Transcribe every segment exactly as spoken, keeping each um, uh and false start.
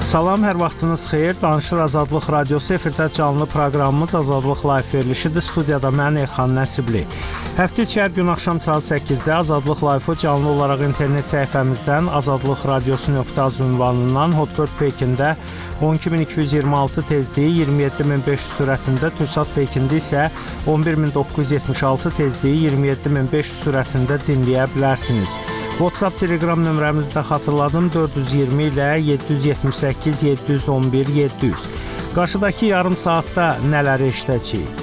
Salam, hər vaxtınız xeyir. Danışır Azadlıq Radiosu, efirdə canlı proqramımız Azadlıq Live verilişidir. Studiyada mən Elxan Nəsibli. Həftə içi hər gün axşam saat səkkizdə Azadlıq Live-ı canlı olaraq internet səhifəmizdən azadlıq radiosu nöqtə az ünvanından Hotbird Pekində on iki min iki yüz iyirmi altı tezliyi iyirmi yeddi min beş yüz sürətində, Türksat Pekində isə on bir min doqquz yüz yetmiş altı tezliyi iyirmi yeddi min beş yüz sürətində dinləyə bilərsiniz. WhatsApp, Telegram nömrəmizi də xatırladım, dörd yüz iyirmi ilə yeddi yüz yetmiş səkkiz yeddi yüz on bir yeddi yüz. Qarşıdakı yarım saatda nələri eşidəcəyik?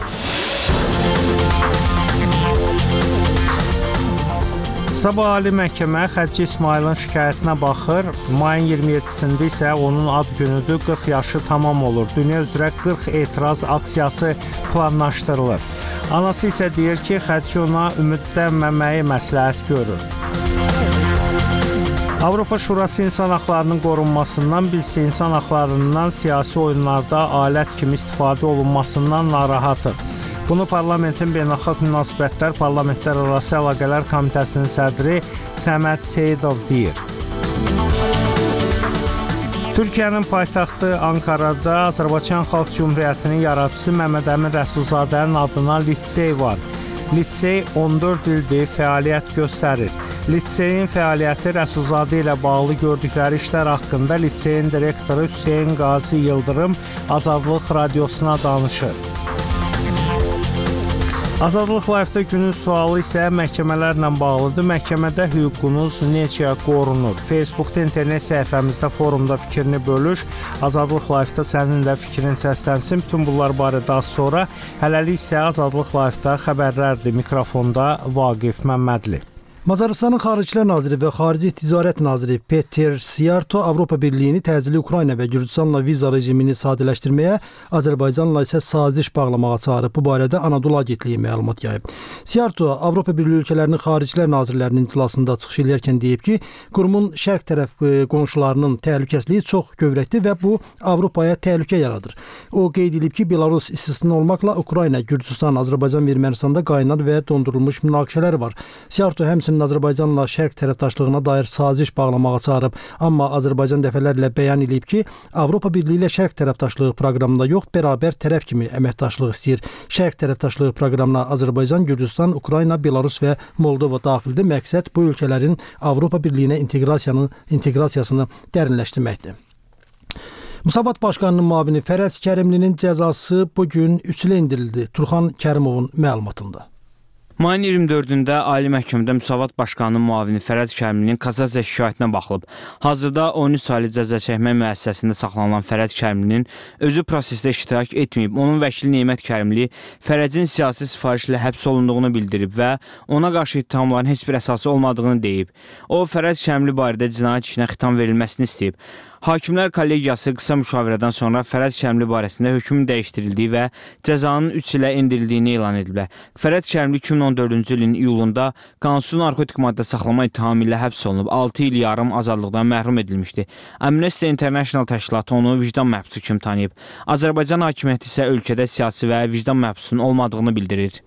Sabah Ali Məhkəmə Xədicə İsmailin şikayətinə baxır. Mayın iyirmi yeddisində isə onun ad günüdür, qırx yaşı tamam olur. Dünya üzrə qırx etiraz aksiyası planlaşdırılır. Anası isə deyir ki, Xədicə ona ümidlənməməyi məsləhət görür. Avropa Şurası insan haqlarının qorunmasından, biz insan haqlarından siyasi oyunlarda alət kimi istifadə olunmasından narahatıq. Bunu Parlamentin Beynəlxalq Münasibətlər Parlamentlərarası Əlaqələr Komitəsinin sədri Səməd Seyidov deyir. Türkiyənin paytaxtı Ankarada Azərbaycan Xalq Cümhuriyyətinin yaradıcısı Məmməd Əmin Rəsulzadənin adına lisey var. Lisey on dörd ildir fəaliyyət göstərir. Liseyin fəaliyyəti Rəsulzadə ilə bağlı gördükləri işlər haqqında liseyin direktoru Hüseyn Qazi Yıldırım Azadlıq Radiosuna danışır. Azadlıq Live-da günün sualı isə məhkəmələrlə bağlıdır. Məhkəmədə hüququnuz necə qorunur? Facebookda, internet səhifəmizdə, forumda fikrini bölüş. Azadlıq Live-da sənin də fikrin səslənsin. Bütün bunlar barədə az sonra. Hələlik isə Azadlıq Live-da xəbərlərdir. Mikrofonda Vaqif Məmmədli. Macarıstanın Xaricilər Naziri və Xarici Ticarət Naziri Peter Siarto Avropa Birliyini təcili Ukrayna və Gürcüstanla viza rejimini sadələşdirməyə, Azərbaycanla isə saziş bağlamağa çağırıb. Bu barədə Anadolu Agentliyi məlumat yayıb. Siarto Avropa Birliyi ölkələrinin Xaricilər Nazirlərinin iclasında çıxış edərkən deyib ki, qurumun şərq tərəf qonşularının təhlükəsizliyi çox kövrəkdir və bu Avropaya təhlükə yaradır. O qeyd edib ki, Belarus istisna olmaqla Ukrayna, Gürcüstan, Azərbaycan və Ermənistanda qaynar və dondurulmuş münaqişələr var. Siarto həmçinin Azərbaycanla şərq tərəfdaşlığına dair saziş bağlamağa çağırıb, amma Azərbaycan dəfələrlə bəyan edib ki, Avropa Birliyi ilə şərq tərəfdaşlığı proqramında yox, bərabər tərəf kimi əməkdaşlıq istəyir. Şərq tərəfdaşlığı proqramına Azərbaycan, Gürcüstan, Ukrayna, Belarus və Moldova daxildir. Məqsəd bu ölkələrin Avropa Birliyinə inteqrasiyanı, inteqrasiyasını dərinləşdirməkdir. Müsavat Başqanının müavini Fərəc Kərimlinin cəzası bugün üç ilə endirildi. Turxan Kərimovun məlumatında. Mayın iyirmi dördündə Ali Məhkəmədə Müsavat Başqanının müavini Fərəc Kərimlinin kassasiya şikayətinə baxılıb. Hazırda on üç saylı cəza çəkmə müəssisəsində saxlanılan Fərəc Kərimlinin özü prosesdə iştirak etməyib. Onun vəkili Neymət Kərimli Fərəcin siyasi sifarişlə həbs olunduğunu bildirib və ona qarşı ittihamların heç bir əsası olmadığını deyib. O, Fərəc Kərimli barədə cinayət işinə xitam verilməsini istəyib. Hakimlər kollegiyası qısa müşavirədən sonra Fərəc Kərimli barəsində hökmün dəyişdirildiyi və cəzanın üç ilə endirildiyini elan ediblər. Fərəc Kərimli iki min on dördüncü ilin iyulunda qanunsuz narkotik maddə saxlama ittihamı ilə həbs olunub, altı il yarım azadlıqdan məhrum edilmişdi. Amnesty International təşkilatı onu vicdan məhbusu kimi tanıyıb. Azərbaycan hakimiyyəti isə ölkədə siyasi və vicdan məhbusunun olmadığını bildirir.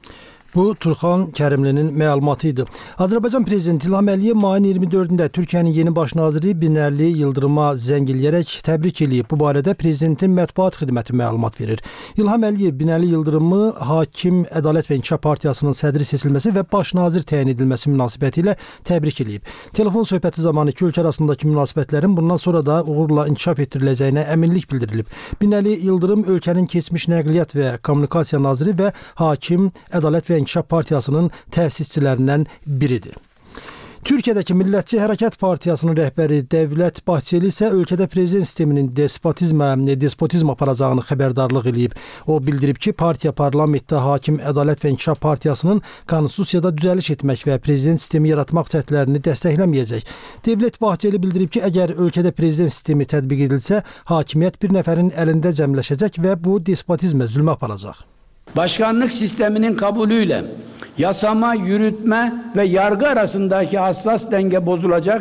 Bu, Turxan Kərimlinin məlumatı idi. Azərbaycan Prezidenti İlham Əliyev mayın iyirmi dördündə Türkiyənin yeni baş naziri Binəli Yıldırıma zəng eləyərək təbrik eləyib. Bu barədə Prezidentin mətbuat xidməti məlumat verir. İlham Əliyev Binəli Yıldırımı Hakim Ədalət və İnkişaf Partiyasının sədri seçilməsi və baş nazir təyin edilməsi münasibəti ilə təbrik eləyib. Telefon söhbəti zamanı iki ölkə arasındakı münasibətlərin bundan sonra da uğurla inkişaf etdiriləcəyinə əminlik bildirilib. Binəli Yıldırım ölkənin keçmiş nəqliyyat və kommunikasiya naziri və Hakim Ədalət və İnkişaf Partiyasının təsisçilərindən biridir. Türkiyədəki Millətçi Hərəkat Partiyasının rəhbəri Dövlət Bahçeli isə ölkədə prezident sisteminin despotizmə, despotizm aparacağını xəbərdarlıq eləyib. O bildirib ki, partiya parlamentdə Hakim Ədalət və İnkişaf Partiyasının konstitusiyada düzəliş etmək və prezident sistemi yaratmaq cəhdlərini dəstəkləməyəcək. Dövlət Bahçeli bildirib ki, əgər ölkədə prezident sistemi tətbiq edilsə, hakimiyyət bir nəfərin əlində cəmləşəcək və bu despotizmə, zülmə aparacaq. Başkanlık sisteminin kabulüyle yasama, yürütme ve yargı arasındaki hassas denge bozulacak,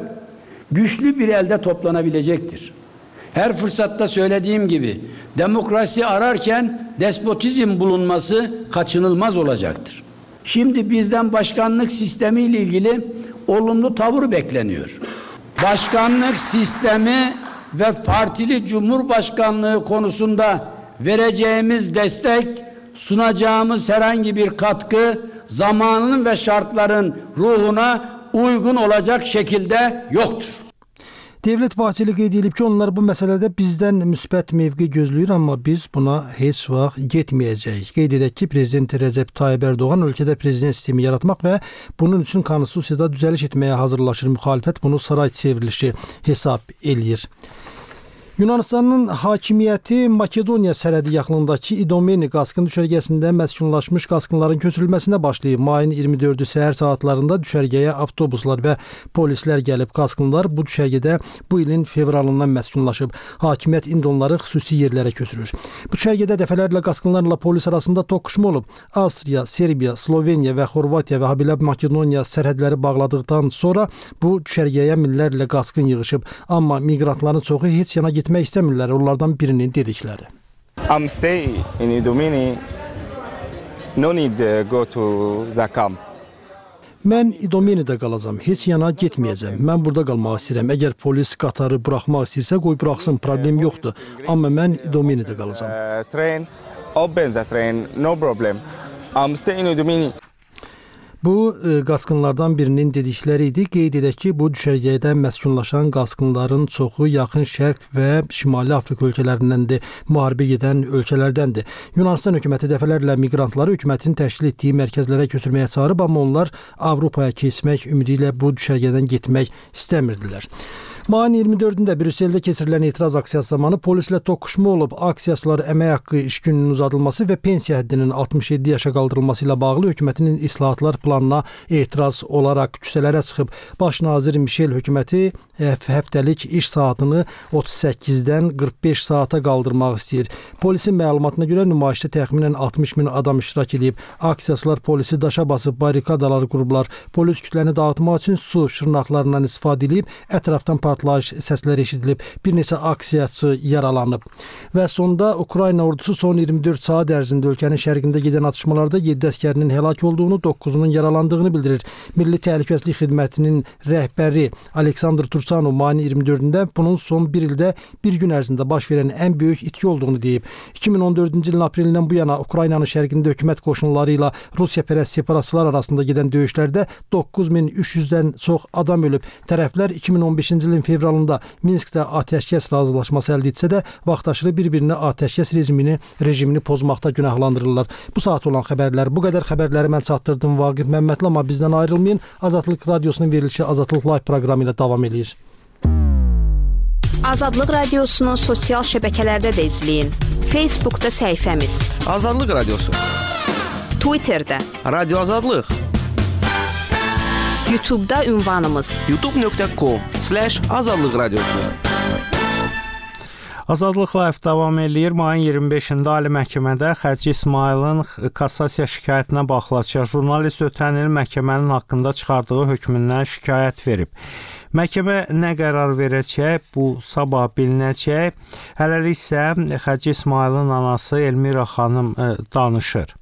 güçlü bir elde toplanabilecektir. Her fırsatta söylediğim gibi demokrasi ararken despotizm bulunması kaçınılmaz olacaktır. Şimdi bizden başkanlık sistemi ile ilgili olumlu tavır bekleniyor. Başkanlık sistemi ve partili cumhurbaşkanlığı konusunda vereceğimiz destek, sunacağımız herhangi bir katkı zamanının ve şartların ruhuna uygun olacak şekilde yoktur. Devlet Bahçeli qeyd edib ki, onlar bu məsələdə bizdən müsbət mövqe gözləyir, amma biz buna heç vaxt getməyəcəyik. Qeyd edək ki, Prezident Rəcəb Tayyib Erdoğan ölkədə prezident sistemi yaratmaq və bunun üçün konstitusiyada düzəliş etməyə hazırlaşır. Müxalifət bunu saray çevrilişi hesab eləyir. Yunanistanın hakimiyyəti Makedoniya sərhədi yaxınlığındakı İdomeni qaskın düşərgəsində məskunlaşmış qaskınların köçürülməsinə başlayıb. Mayın iyirmi dördü səhər saatlarında düşərgəyə avtobuslar və polislər gəlib. Qaskınlar bu düşərgədə bu ilin fevralından məskunlaşıb. Hakimiyyət indi onları xüsusi yerlərə köçürür. Bu düşərgədə dəfələrlə qaskınlarla polis arasında toqquşma olub. Avstriya, Serbiya, Sloveniya və Xorvatiya və habelə Makedoniya sərhədləri bağladıqdan sonra bu düşərgəyə minlərlə qaskın yığışıb. Amma miqrantların çoxu heç yana getmək istəmirlər, onlardan birinin dedikləri. I'm staying in Idomeni. No need to go to the camp. Mən İdomenidə qalacam, heç yana getməyəcəm. Mən burada qalmaq istəyirəm. Əgər polis qatarı buraxmaq istəyirsə, qoy buraxsın, problem yoxdur. Amma mən İdomenidə qalacam. Uh, train, open the train, no problem. I'm staying in Idomeni. Bu qaskınlardan birinin dedikləri idi. Qeyd edək ki, bu düşərgədə məskunlaşan qaskınların çoxu Yaxın Şərq və Şimali Afrika ölkələrindəndir, müharibə gedən ölkələrdəndir. Yunanistan hökuməti dəfələrlə miqrantları hökumətin təşkil etdiyi mərkəzlərə köçürməyə çağırıb, amma onlar Avropaya keçmək ümidi ilə bu düşərgədən getmək istəmirdilər. Mayın iyirmi dördündə Brüsseldə keçirilən etiraz aksiyası zamanı polislə toqquşma olub. Aksiyaçılar əmək haqqı iş gününün uzadılması və pensiya həddinin altmış yeddi yaşa qaldırılması ilə bağlı hökumətin islahatlar planına etiraz olaraq küçələrə çıxıb. Baş nazir Michel hökuməti həftəlik iş saatını otuz səkkizdən qırx beş saata qaldırmaq istəyir. Polisin məlumatına görə nümayişdə təxminən altmış min adam iştirak edib. Aksiyaçılar polisi daşa basıb, barikadalar qurublar. Polis kütləni dağıtmaq üçün su şırnaqlarından istifadə edib, ətrafdan partlayış səsləri eşidilib, bir neçə aksiyaçı yaralanıb. Və sonda Ukrayna ordusu son iyirmi dörd saat ərzində ölkənin şərqində gedən atışmalarda yeddi əsgərinin həlak olduğunu, doqquzunun yaralandığını bildirir. Milli Təhlükəsizlik Xidmətinin rəhbəri Aleksandr Tursanov mayın iyirmi dördündə bunun son bir ildə bir gün ərzində baş verən ən böyük itki olduğunu deyib. iki min on dördüncü ilin aprelindən bu yana Ukraynanın şərqində hökumət qoşunları ilə Rusiya-pərəst separatçılar arasında gedən döyüşlərdə doqquz min üç yüzdən çox adam ölüb. Tərəflər iki min on beşinci ilin fevralında Minskdə atəşkəs razılaşması əldə etsə də, vaxtaşırı bir-birini atəşkəs rejimini, rejimini pozmaqda günahlandırırlar. Bu saat olan xəbərlər, bu qədər xəbərləri mən çatdırdım Vaqif Məmmədli, amma bizdən ayrılmayın. Azadlıq Radiosunun verilişi Azadlıq Live proqramı ilə davam edir. Azadlıq Radiosunu sosial şəbəkələrdə də izləyin. Facebookda səhifəmiz Azadlıq Radiosu, Twitterdə Radio Azadlıq, YouTube'da ünvanımız youtube nöqtə com slash azadlıq radiosu. Azadlıq Live davam eləyir. Mayın iyirmi beşində Ali Məhkəmədə Xərci İsmailin kassasiya şikayətinə baxılacaq. Jurnalist ötən il məhkəmənin haqqında çıxardığı hökmündən şikayət verib. Məhkəmə nə qərar verəcək, bu sabah bilinəcək. Hələlik isə Xərci İsmailin anası Elmira xanım danışır.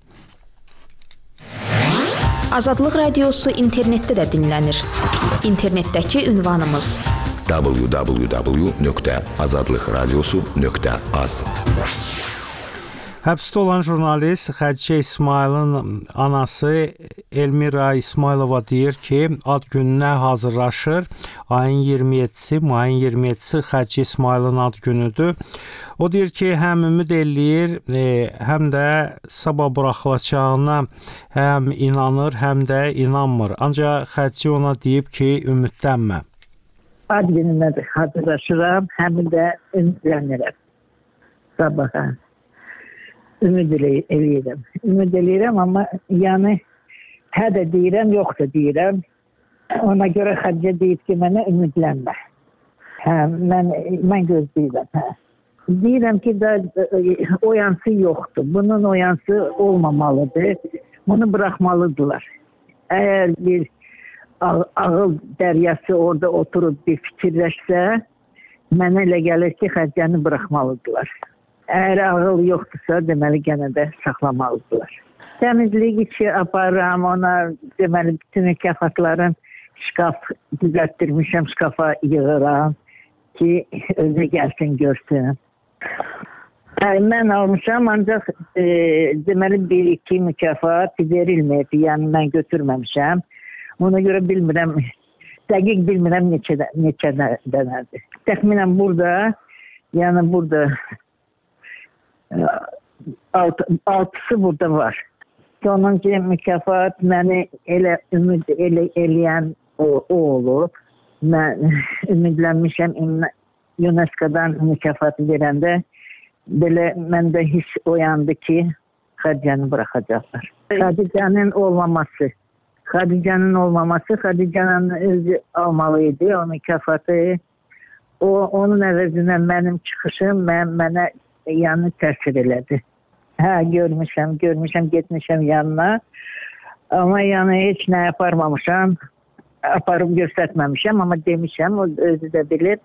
Azadlıq Radiosu internetdə də dinlənir. İnternetdəki ünvanımız w w w nöqtə azadlıq radiosu nöqtə az. Həbsdə olan jurnalist Xədicə İsmailin anası Elmira İsmailova deyir ki, ad gününə hazırlaşır. Ayın iyirmi yeddisi, mayın iyirmi yeddisi Xədicə İsmailin ad günüdür. O deyir ki, həm ümid eləyir, e, həm də sabah buraxılacağına həm inanır, həm də inanmır. Ancaq Xədicə ona deyib ki, ümidlənmə. Ad gününə hazırlaşıram, həm də ümidlənirəm sabaha. Ümid eləyirəm. Ümid eləyirəm, amma yəni hə də deyirəm, yox da deyirəm. Ona görə Xədicə deyib ki, mənə ümidlənmə. Hə, mən, mən gözləyirəm. Hə. Deyirəm ki, da, oyansı yoxdur. Bunun oyansı olmamalıdır. Bunu buraxmalıdırlar. Əgər bir ağ, ağıl dəryası orada oturub bir fikirləşsə, mənə elə gəlir ki, Xədicəni buraxmalıdırlar. Əgər ağıl yoxdursa, deməli gənə də saxlamalıdırlar. Təmizlik içi aparıram, ona deməli bütün mükafatların şkaf düzəltdirmişəm, şkafa yığıram. ki özü gəlsin görsün. Hə, mən almışam, ancaq e, deməli bir iki mükafat verilməyib, yəni mən götürməmişəm. Ona görə bilmirəm, dəqiq bilmirəm neçə, neçə dənədir. Təxminən burada, yəni burada alt, altısı burada var. Sonuncu mükafat məni elə ümid elə, eləyən o, o olub. Mən ümidlənmişəm UNESCO-dan mükafatı verəndə belə məndə hiss oyandı ki, Xədicəni buraxacaqlar. Xədicənin olmaması, Xədicənin olmaması, Xədicənin özü almalıydı o mükafatı. O, onun əvəzinə mənim çıxışım mən, mənə yəni təsir elədi. Hə, görmüşəm, görmüşəm, getmişəm yanına. Amma yəni heç nə aparmamışam, aparıb göstərməmişəm, amma demişəm, o özü də bilir.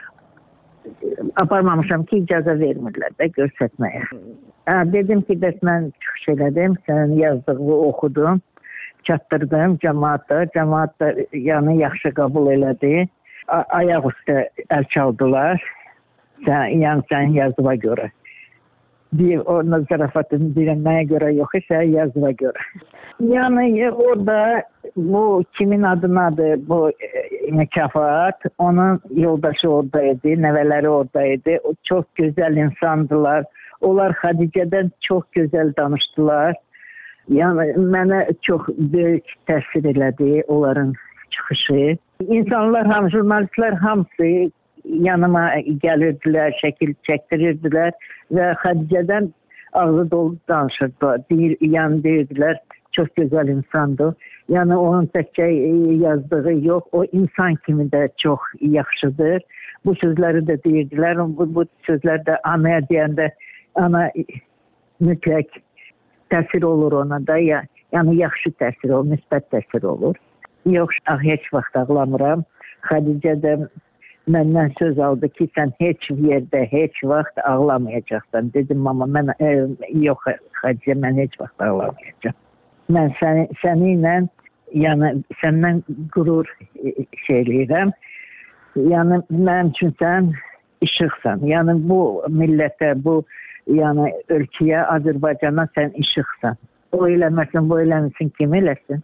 Aparmamışam ki, icazə vermirlər də göstərməyə. Hə, dedim ki, bəs mən çıxış elədim, sənin yazdığını oxudum, çatdırdım cəmaata, cəmaat da yəni yaxşı qəbul elədi. A ayaq üstə əl çaldılar, sən, yəni sənin yazıva görə. Bir, onun zarafatını direnmeye göre yok ise yazıva göre. Yani orada bu kimin adınadır bu e, mükafat, onun yoldaşı oradaydı, neveleri oradaydı. O çok güzel insandılar. Onlar Xədicədən çok güzel danıştılar. Yani mənə çok büyük təsir elədi onların çıxışı. İnsanlar, ham, jurnalistler hamısı yanıma gelirdilər, şəkil çəkdirirdilər və Xədicədən ağzı dolu danışırdılar. Deyir, yəni deyirdilər, çok güzel insandı. Yani onun təkcə yazdığı yox, o insan kimi də çox yaxşıdır. Bu sözləri də deyirdilər, bu, bu sözlər də anaya deyəndə ana mütləq təsir olur ona da, ya, yəni yaxşı təsir olur, müsbət təsir olur. Yox, ah, heç vaxt ağlamıram. Xədicə də məndən söz aldı ki, sən heç yerdə, heç vaxt ağlamayacaqsan. Dedim, amma mən, e, yox Xədicə, mən heç vaxt ağlamayacağam. Mən səni, səninlə, yəni səndən qürur şey eləyirəm. Yəni mənim üçün sən işıqsan. Yəni bu millətə, bu yəni ölkəyə, Azərbaycana sən işıqsan. O eləməsin, bu eləməsin, kim eləsin?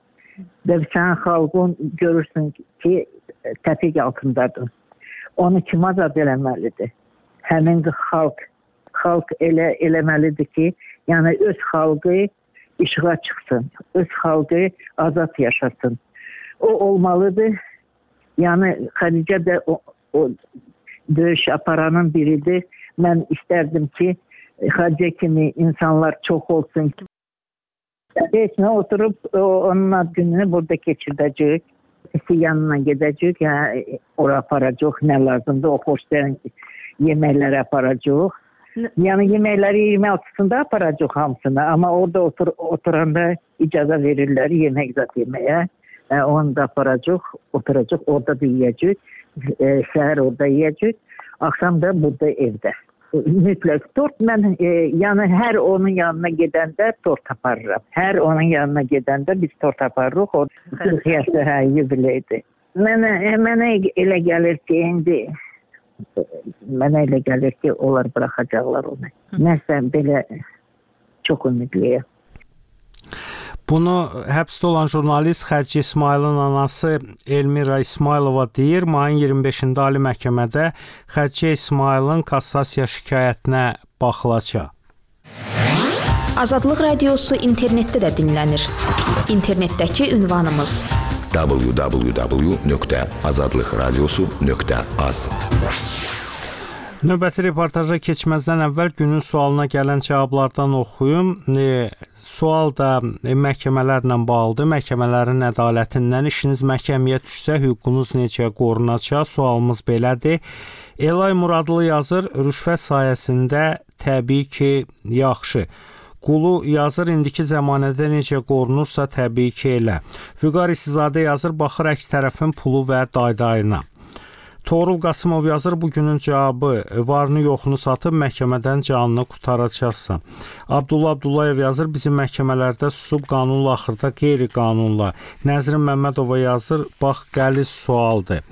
Və sən xalqın görürsün ki, təpiq altındadır. Onu kim azad eləməlidir? Həmin xalq, xalq elə eləməlidir ki, yəni öz xalqı işığa çıxsın, öz xalqı azad yaşasın. O olmalıdır. Yəni Xədicə də o, o döyüş aparanın biridir. Mən istərdim ki, Xədicə kimi insanlar çox olsun. Heç nə oturub o, onun ad gününü burada keçirdəcək. Yanına gedəcək, yəni ora aparacaq, nə lazımdır, o xoşlayan yeməkləri aparacaq. Yəni yeməkləri iyirmi altısında aparacaq hamısını, amma orada otur, oturanda icazə verirlər yemək zat yeməyə. E, onu da aparacaq, oturacaq, orada da yiyəcək, e, səhər orada yiyəcək, axşam da burada evdə. Mütləq tort, mən e, yəni hər onun yanına gedəndə tort aparıram. Hər onun yanına gedəndə biz tort aparırıq, o qırx yaşlı hə, yubileydir. Mənə, mənə elə gəlir ki, indi mənə elə gəlir ki, onlar buraxacaqlar onu. Nəsə belə çox ümidliyəm. Bunu həbsdə olan jurnalist Xədicə İsmayılın anası Elmira İsmaylova deyir. Mayın iyirmi beşində Ali Məhkəmədə Xədicə İsmayılın kassasiya şikayətinə baxılacaq. Azadlıq Radiosu internetdə də dinlənir. İnternetdəki ünvanımız w w w nöqtə azadlıq radiosu nöqtə az. Növbəti reportaja keçməzdən əvvəl günün sualına gələn cavablardan oxuyum. E, sual da e, məhkəmələrlə bağlıdır. Məhkəmələrin ədalətindən işiniz məhkəməyə düşsə hüququnuz necə qorunacaq? Sualımız belədir. Elay Muradlı yazır, rüşvət sayəsində təbii ki, yaxşı. Qulu yazır, indiki zəmanədə necə qorunursa təbii ki, elə. Vüqar İsizadə yazır, baxır əks tərəfin pulu və daydayına. Toğrul Qasımov yazır, bugünün cavabı varını yoxunu satıb məhkəmədən canını qutaracaqsan. Abdullah Abdullayev yazır, bizim məhkəmələrdə susub qanunla axırda qeyri-qanunla. Nəzrin Məmmədova yazır, bax qəliz sualdır.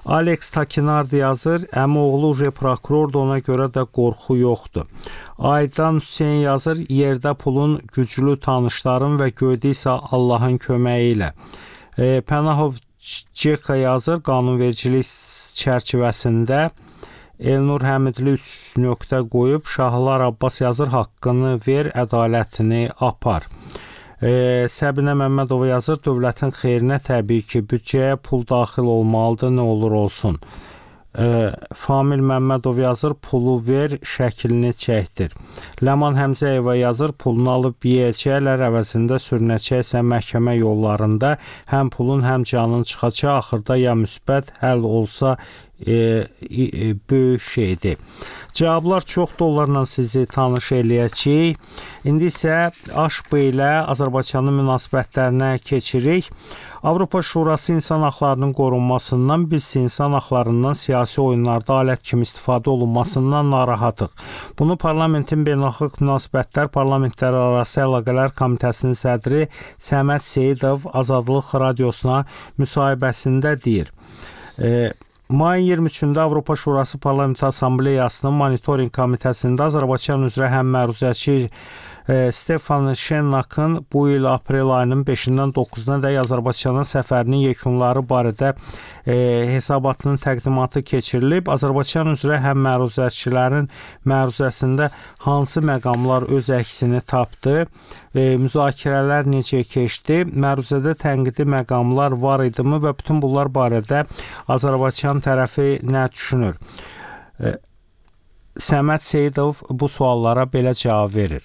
Alex Takinardi yazır, əmi oğlu uje prokurordur, ona görə də qorxu yoxdur. Aydan Hüseyn yazır, yerdə pulun güclü tanışların və göydə isə Allahın köməyi ilə. E, Pənahov Ceka yazır, qanunvericilik çərçivəsində Elnur Həmidli üç nöqtə qoyub, Şahlar Abbas yazır, haqqını ver, ədalətini apar. E, Səbinə Məmmədova yazır, dövlətin xeyrinə təbii ki, büdcəyə pul daxil olmalıdır, nə olur olsun. E, Famil Məmmədov yazır, pulu ver, şəklini çəkdir. Ləman Həmzəyeva yazır, pulunu alıb yeyəcəklər, əvəzində sürünəcəksə məhkəmə yollarında həm pulun, həm canın çıxacaq, axırda ya müsbət həll olsa e, e, böyük şeydir. Cavablar çoxdur, onlarla sizi tanış eləyəcəyik. İndi isə A Ş B ilə Azərbaycanın münasibətlərinə keçirik. Avropa Şurası insan haqlarının qorunmasından, biz insan haqlarından siyasi oyunlarda alət kimi istifadə olunmasından narahatıq. Bunu Parlamentin Beynəlxalq Münasibətlər Parlamentlərarası Əlaqələr Komitəsinin sədri Səməd Seyidov Azadlıq Radiosuna müsahibəsində deyir. E, Mayın iyirmi üçündə Avropa Şurası Parlamenti Assambleyasının Monitoring Komitəsində Azərbaycan üzrə həmməruzəçi e, Stefan Şennakın bu il aprel ayının beşindən doqquzuna dək Azərbaycanın səfərinin yekunları barədə e, hesabatının təqdimatı keçirilib. Azərbaycan üzrə həmməruzəçilərin məruzəsində hansı məqamlar öz əksini tapdı? E, müzakirələr necə keçdi? Məruzədə tənqidi məqamlar var idimi və bütün bunlar barədə Azərbaycan tərəfi nə düşünür? E, Səməd Seyidov bu suallara belə cavab verir.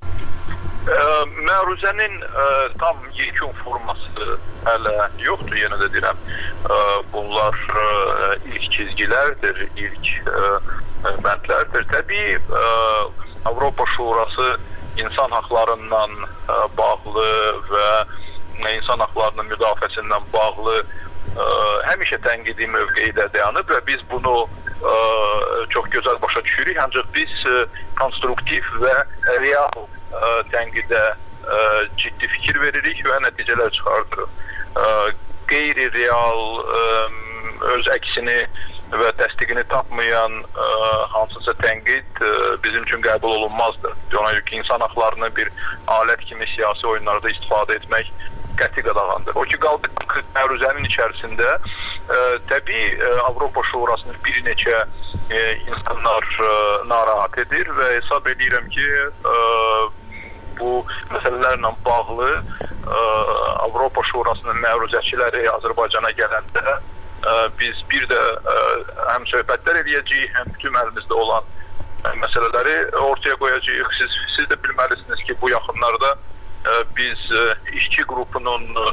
Məruzənin ə, tam yekun forması hələ yoxdur, yenə də deyirəm. Ə, bunlar ə, ilk çizgilərdir, ilk ə, bəndlərdir. Təbii ə, Avropa Şurası insan haqlarından ə, bağlı və insan haqlarının müdafiəsindən bağlı ə, həmişə tənqidi mövqeyidə dayanıb və biz bunu ə, çox gözəl başa düşürük. Ancaq biz ə, konstruktiv və real ə, tənqidə ə, ciddi fikir veririk və nəticələr çıxardırıq. Ə, qeyri-real ə, öz əksini və təsdiqini tapmayan ə, hansısa tənqid ə, bizim üçün qəbul olunmazdır. Ona görə ki, insan haqlarını bir alət kimi siyasi oyunlarda istifadə etmək qəti qadağandır. O ki, qaldı məruzənin içərisində ə, təbii ə, Avropa Şurasını bir neçə ə, insanlar ə, narahat edir və hesab edirəm ki, ə, bu məsələlərlə bağlı ə, Avropa Şurasının məruzəçiləri Azərbaycana gələndə ə, biz bir də ə, həm söhbətlər eləyəcəyik, həm bütün əlimizdə olan ə, məsələləri ortaya qoyacağıq. Siz, siz də bilməlisiniz ki, bu yaxınlarda ə, biz ə, işçi qrupunun ə,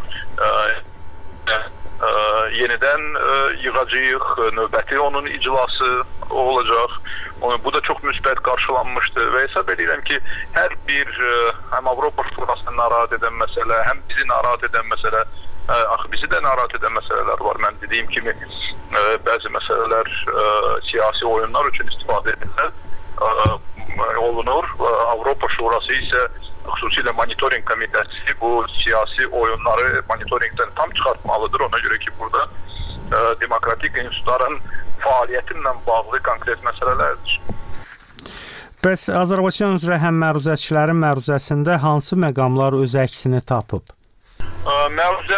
ə, ə, yenidən ə, yığacağıq, növbəti onun iclası olacaq. Bu da çox müsbət qarşılanmışdı və hesab edirəm ki, hər bir həm Avropa Şurasını narahat edən məsələ, həm bizi narahat edən məsələ, axı bizi də narahat edən məsələlər var. Mən dediyim kimi, bəzi məsələlər siyasi oyunlar üçün istifadə edilir, olunur. Avropa Şurası isə xüsusilə monitoring komitəsi bu siyasi oyunları monitoringdən tam çıxartmalıdır. Ona görə ki, burada demokratik institutların fəaliyyətinlə bağlı konkret məsələlərdir. Bəs Azərbaycan üzrə həmməruzəçilərin məruzəsində hansı məqamlar öz əksini tapıb? Məruzə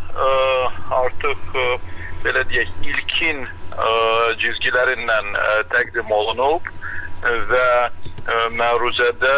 artıq belə deyək, ilkin cizgilərinlə təqdim olunub və məruzədə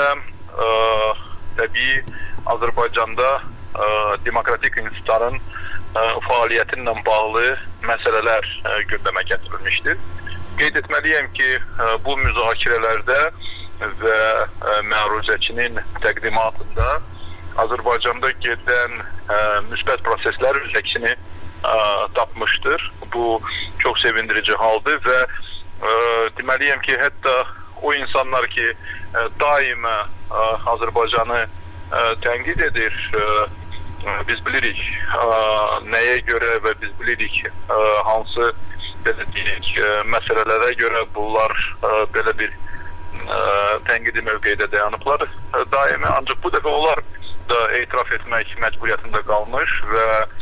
təbii Azərbaycanda demokratik institutların fəaliyyətinlə bağlı məsələlər gündəmə gətirilmişdir. Qeyd etməliyəm ki, bu müzakirələrdə və məruzəçinin təqdimatında Azərbaycanda gedən müsbət proseslər öz əksini tapmışdır. Bu çox sevindirici haldır və deməliyəm ki, hətta o insanlar ki, daima Azərbaycanı tənqid edir, biz bilirik nəyə görə və biz bilirik hansı belə deyək, məsələlərə görə bunlar belə bir tənqidi mövqeyidə dayanıblar daimi. Ancaq bu dəfə onlar da etiraf etmək məcburiyyətində qalmış və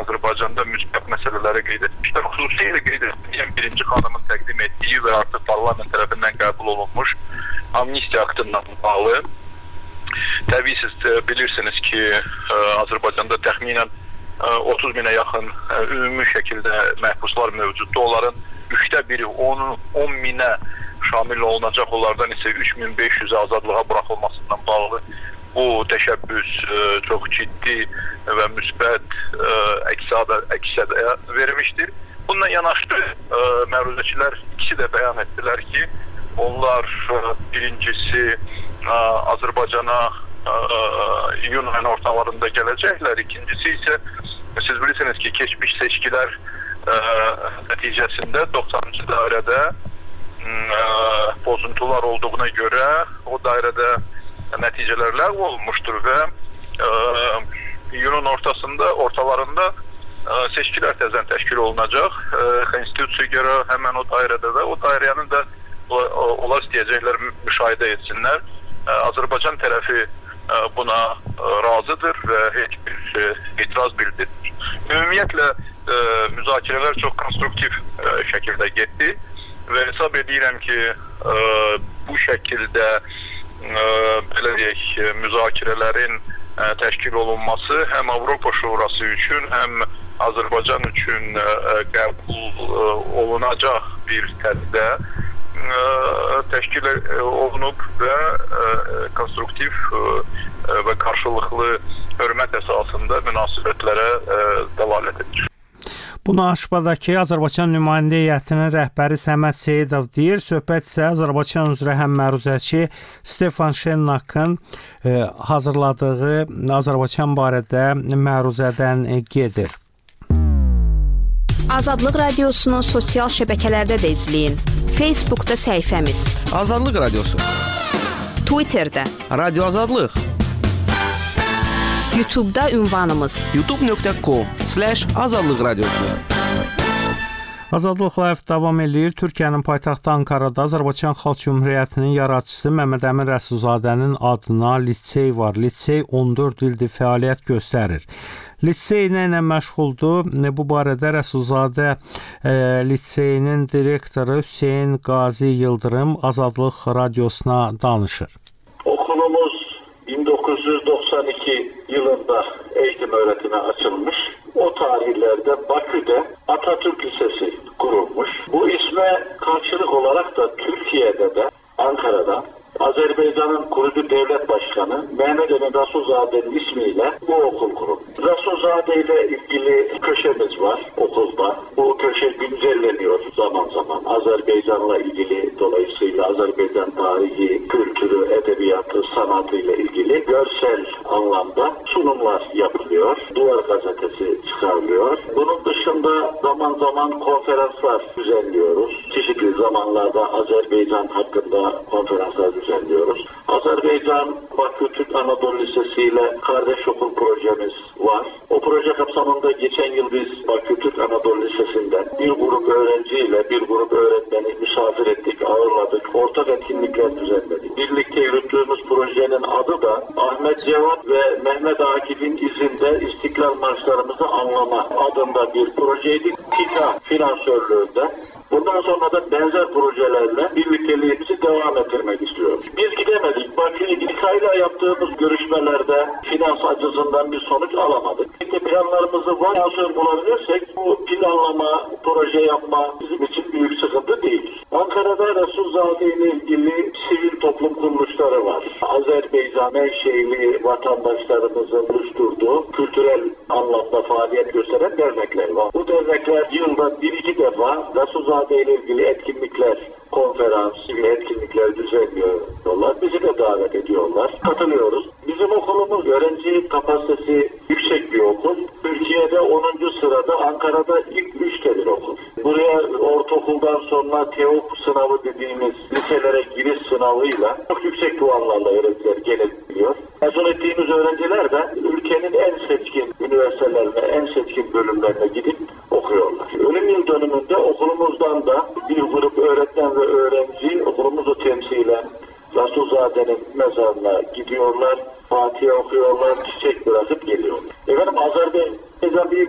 Azərbaycanda müsbət məsələləri qeyd etmişlər. Xüsusilə qeyd etdiyim birinci xanımın təqdim etdiyi və artıq parlament tərəfindən qəbul olunmuş amnistiya aktından bağlı. Təbii siz bilirsiniz ki, Azərbaycanda təxminən otuz minə yaxın ümumi şəkildə məhbuslar mövcuddur. Onların üçdə biri on minə şamil olunacaq, onlardan isə üç min beş yüzə azadlığa buraxılmasından bağlı bu təşəbbüs çox ciddi və müsbət əks-səda vermişdir. Bununla yanaşı məruzəçilər ikisi də bəyan etdilər ki, onlar birincisi Azərbaycana iyun ayının ortalarında gələcəklər. İkincisi isə siz bilirsiniz ki, keçmiş seçkilər nəticəsində doxsanıncı dairədə pozuntular olduğuna görə o dairədə nəticələr ləğv olunmuşdur və iyunun ortasında, ortalarında seçkilər təzən təşkil olunacaq. Konstitusiyaya görə həmən o dairədə və o dairənin də onlar istəyəcəklər müşahidə etsinlər. Azərbaycan tərəfi buna razıdır və heç bir etiraz bildirir. Ümumiyyətlə müzakirələr çox konstruktiv şəkildə getdi və hesab edirəm ki, bu şəkildə belə deyək, müzakirələrin təşkil olunması həm Avropa Şurası üçün, həm Azərbaycan üçün qəbul olunacaq bir tərzdə təşkil olunub və konstruktiv və qarşılıqlı hörmət əsasında münasibətlərə dəlalət edir. Bunu Aşbadakı Azərbaycan nümayəndə heyətinin rəhbəri Səməd Seyidov deyir. Söhbət isə Azərbaycan üzrə həm məruzəçi Stefan Şennakın hazırladığı Azərbaycan barədə məruzədən gedir. Azadlıq Radiosunu sosial şəbəkələrdə də izləyin. Facebookda səhifəmiz Azadlıq Radiosu, Twitterdə Radio Azadlıq, YouTube'da ünvanımız youtube nöqtə com slash azadlıq radiosu. Azadlıq Live davam edir. Türkiyənin paytaxtı Ankarada Azərbaycan Xalq Cümhuriyyətinin yaradıcısı Məmməd Əmin Rəsulzadənin adına lisey var. Lisey on dörd ildir fəaliyyət göstərir. Lisey nə ilə məşğuldur? Bu barədə Rəsulzadə e, liseyinin direktoru Hüseyn Qazi Yıldırım Azadlıq Radiosuna danışır. Okulumuz bin dokuz yüz doksan iki yılında eğitim öğretime açılmış. O tarihlerde Bakü'de Atatürk Lisesi kurulmuş. Bu isme karşılık olarak da Türkiye'de de Ankara'da Azerbaycan'ın kurucu devlet başkanı Mehmet Emin Rasulzade'nin ismiyle bu okul kurulmuş. Rasulzade ile ilgili köşemiz var okulda. Bu köşe güncelleniyor zaman zaman. Azerbaycan'la ilgili, dolayısıyla Azerbaycan tarihi, kültürü, edebiyatı, sanatı ile ilgili görsel anlamda sunumlar yapılıyor. Duvar gazetesi çıkarılıyor. Bunun dışında zaman zaman konferanslar düzenliyoruz. Çeşitli zamanlarda Azerbaycan hakkında konferanslar düzenliyoruz. Azerbaycan Bakü Türk Anadolu Lisesi ile kardeş okul projemiz var. O proje kapsamında geçen yıl biz Bakü Türk Anadolu Lisesi'nden bir grup öğrenciyle bir grup öğretmeni misafir ettik, ağırladık. Ortak etkinlikler düzenledik. Birlikte yürüttüğümüz projenin adı da Ahmet Cevat ve Mehmet Akif'in izinde İstiklal Marşlarımızı anlama adında bir projeydi. TİKA finansörlüğünde. Bundan sonra da benzer projelerle birlikteliğimizi devam ettirmek istiyoruz. Biz gidemedik. Bakü'ye İK'yla yaptığımız görüşmelerde finans açısından bir sonuç alamadık. İşte planlarımızı finansör bulabilirsek bu planlama, proje yapma bizim için büyük sıkıntı değil. Ankara'da Resulzade ile ilgili sivil toplum kuruluşları var. Azerbaycan menşeli vatandaşlarımızın oluşturduğu kültürel anlamda faaliyet gösteren dernekler var. Bu dernekler yılda bir iki defa Resulzade ile ilgili etkinlikler, konferans, sivil etkinlikler düzenliyorlar. Bizi de davet ediyorlar. Katılıyoruz. Bizim okulumuz öğrenci kapasitesi yüksek bir okul. Türkiye'de onuncu sırada, Ankara'da ilk üçtedir okul. Buraya ortaokuldan sonra TEOK sınavı dediğimiz liselere giriş sınavıyla çok yüksek puanlarla öğrenciler gelebiliyor. Mezun ettiğimiz öğrenciler de ülkenin en seçkin üniversitelerine, en seçkin bölümlerine gidip okuyorlar. Ölüm yıl dönümünde okulumuzdan da bir grup öğretmen ve öğrenci okulumuzu temsilen Resulzade'nin mezarına gidiyorlar, Fatiha okuyorlar, çiçek bırakıp geliyorlar. Efendim Azerbaycan Büyükelçiliği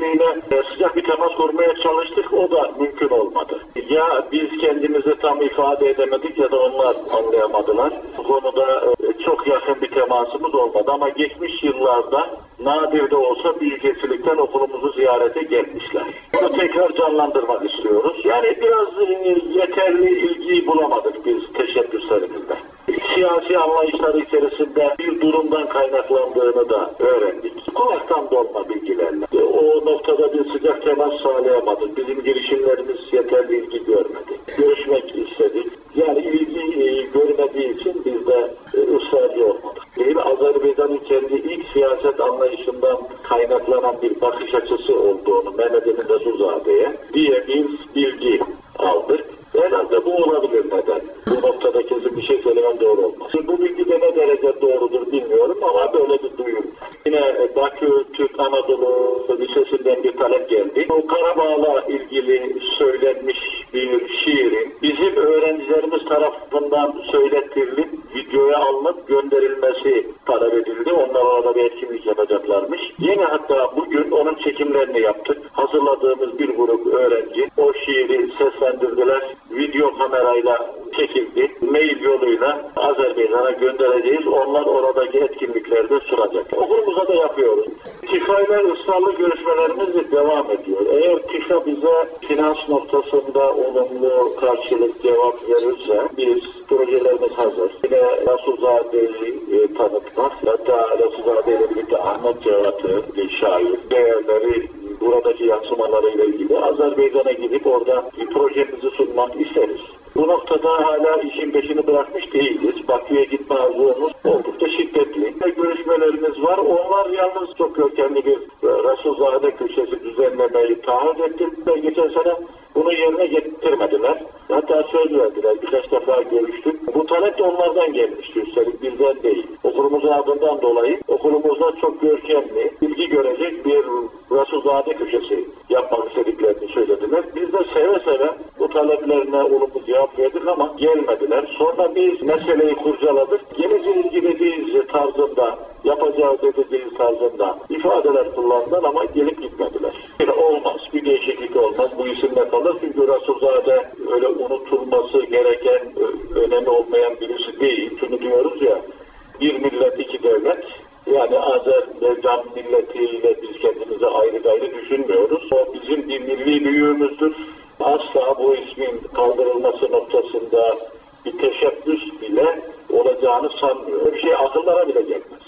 Müdürlüğü'ne sıcak bir temas kurmaya çalıştık. O da mümkün olmadı. Ya biz kendimizi tam ifade edemedik ya da onlar anlayamadılar. Bu konuda çok yakın bir temasımız olmadı ama geçmiş yıllarda nadir de olsa Büyükelçilik'ten okulumuzu ziyarete gelmişler. Bunu tekrar canlandırmak istiyoruz. Yani biraz yeterli ilgiyi bulamadık biz teşebbüslerimizde. Siyasi anlayışları içerisinde bir durumdan kaynaklandığını da öğrendik. Kulaktan dolma bilgilerle. O noktada bir sıcak temas sağlayamadık. Bizim girişimlerimiz yeterli ilgi görmedi. Görüşmek istedik. Yani ilgi görmediği için biz de ısrarcı olmadık. Değil, Azerbaycan'ın kendi ilk siyaset anlayışından kaynaklanan bir bakış açısı olduğunu Mehmet Emin Resulzade'ye diye bir bilgi aldık. Herhalde bu olabilir neden. Bu noktada kesin bir şey söylemem doğru olmaz. Bu bilgi de ne derece doğrudur bilmiyorum ama böyle bir duyum. Yine Bakü Türk Anadolu Lisesi'nden bir talep geldi. O Karabağ'la ilgili söylenmiş bir şiirin bizim öğrencilerimiz tarafından söylettirilip videoya alınıp gönderilmesi talep edildi. Onlar orada bir etkinlik yapacaklarmış. Yine hatta bugün onun çekimlerini yaptık. Hazırladığımız bir grup öğrenci o şiiri seslendirdiler. Video kamerayla çekildi. Mail yoluyla Azerbaycan'a göndereceğiz. Onlar oradaki etkinliklerde sunacak. Okulumuza da yapıyoruz. TİKA ile ısrarlı görüşmelerimiz devam ediyor. Eğer TİKA bize finans noktasında olumlu karşılık cevap verirse biz projelerimiz hazır. Yine Resulzade'yi e, tanıtmak, hatta Resulzade ile birlikte Ahmet Cevat'ı, bir şair, değerleri buradaki yansımalarıyla ilgili Azerbaycan'a gidip orada bir projemizi sunmak isteriz. Bu noktada hala işin peşini bırakmış değiliz. Bakü'ye gitme arzumuz oldukça şiddetli. Görüşmelerimiz var. Onlar yalnız çok kökenli bir Resulzade köşesi düzenlemeyi taahhüt ettim. Ve geçen sene bunu yerine getirmediler. Hatta söz verdiler. Birkaç defa görüştük. Bu talep de onlardan gelmişti üstelik bizden değil. Okulumuzun adından dolayı okulumuzda çok görkemli, ilgi görecek bir Resulzade köşesi yapmak istediklerini söylediler. Biz de seve seve bu taleplerine olumlu cevap verdik ama gelmediler. Sonra biz meseleyi kurcaladık. Geleceğiz gideceğiz tarzında, yapacağız edeceğiz tarzında ifadeler kullandılar ama gelip gitmediler. Yani olmaz, bir değişiklik olmaz. Bu isimle kalır çünkü Resulzade öyle unutulması gereken, önemi olmayan birisi değil. Şunu diyoruz ya, bir millet iki devlet. Yani Azerbaycan milletiyle biz kendimizi ayrı gayrı düşünmüyoruz. O bizim bir milli büyüğümüzdür. Asla bu ismin kaldırılması noktasında bir teşebbüs bile olacağını sanmıyorum. Bir şey akıllara bile gelmez.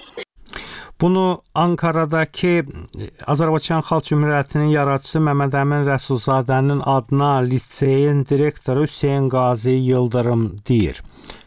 Bunu Ankaradakı Azərbaycan Xalq Cümhuriyyətinin yaradıcısı Məmməd Əmin Rəsulzadənin adına liseyin direktoru Hüseyn Qazi Yıldırım deyir.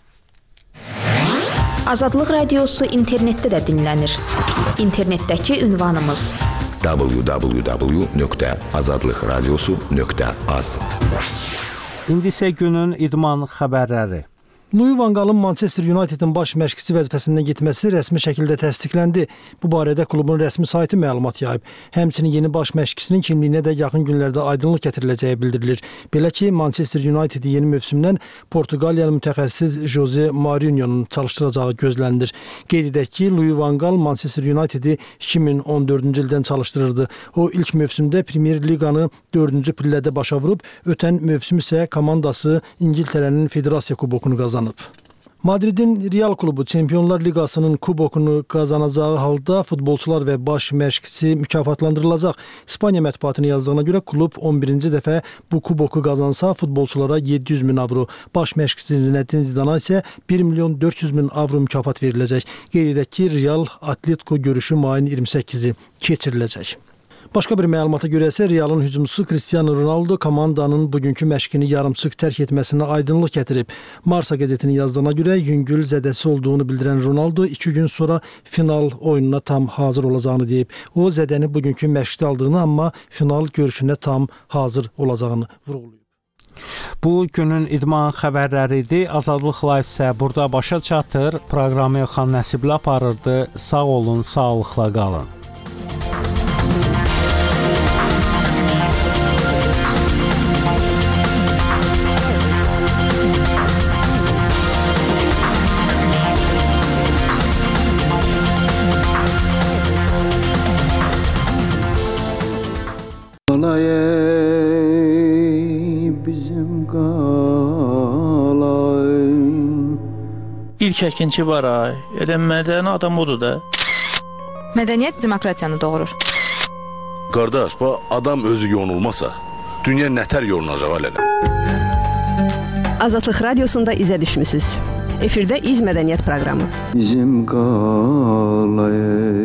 Azadlıq Radiosu internetdə də dinlənir. İnternetdəki ünvanımız w w w nöqtə azadlıqradiosu nöqtə az. İndi isə günün idman xəbərləri. Louis van Gaal'ın Manchester United'in baş məşqçisi vəzifəsindən getməsi rəsmi şəkildə təsdiqləndi. Bu barədə klubun rəsmi saytı məlumat yayıb. Həmçinin yeni baş məşqçisinin kimliyinə də yaxın günlərdə aydınlıq gətiriləcəyi bildirilir. Belə ki, Manchester United yeni mövsümdən Portuqaliyalı mütəxəssis Jose Mourinho'nun çalışdıracağı gözlənilir. Qeyd edək ki, Louis van Gaal Manchester United'i iki min on dördüncü ildən çalışdırırdı. O ilk mövsümdə Premier Liqanı dördüncü pillədə başa vurub, ötən mövsüm isə komandası İngiltərənin Federasiya kubokunu qazanıb. Madridin Real klubu Çempionlar Liqasının kubokunu qazanacağı halda futbolçular və baş məşqçisi mükafatlandırılacaq. İspaniya mətbuatının yazdığına görə klub on birinci dəfə bu kuboku qazansa futbolçulara yeddi yüz min avro, baş məşqçisi Zinedine Zidane isə bir milyon dörd yüz min avro mükafat veriləcək. Qeyd edək ki, Real Atletico görüşü mayın iyirmi səkkizi keçiriləcək. Başqa bir məlumata görə isə Realın hücumçusu Cristiano Ronaldo komandanın bugünkü məşqini yarımçıq tərk etməsinə aydınlıq gətirib. Marsa qəzetinin yazdığına görə yüngül zədəsi olduğunu bildirən Ronaldo iki gün sonra final oyununa tam hazır olacağını deyib. O zədəni bugünkü məşqdə aldığını, amma final görüşünə tam hazır olacağını vurğulayıb. Bu günün idman xəbərləri idi. Azadlıq Live isə burada başa çatır. Proqramı Xan Nəsibli aparırdı. Sağ olun, sağlıqla qalın. qalay bizim qalay. İlk əkinçi var ay, elə mədəni adam odur da. Mədəniyyət demokratiyanı doğurur. Qardaş, bu adam özü yonulmasa, dünya nətər yonulacaq alələ? Azadlıq Radiosunda izə düşmüsünüz. Efirdə İz Mədəniyyət proqramı. Bizim qalay.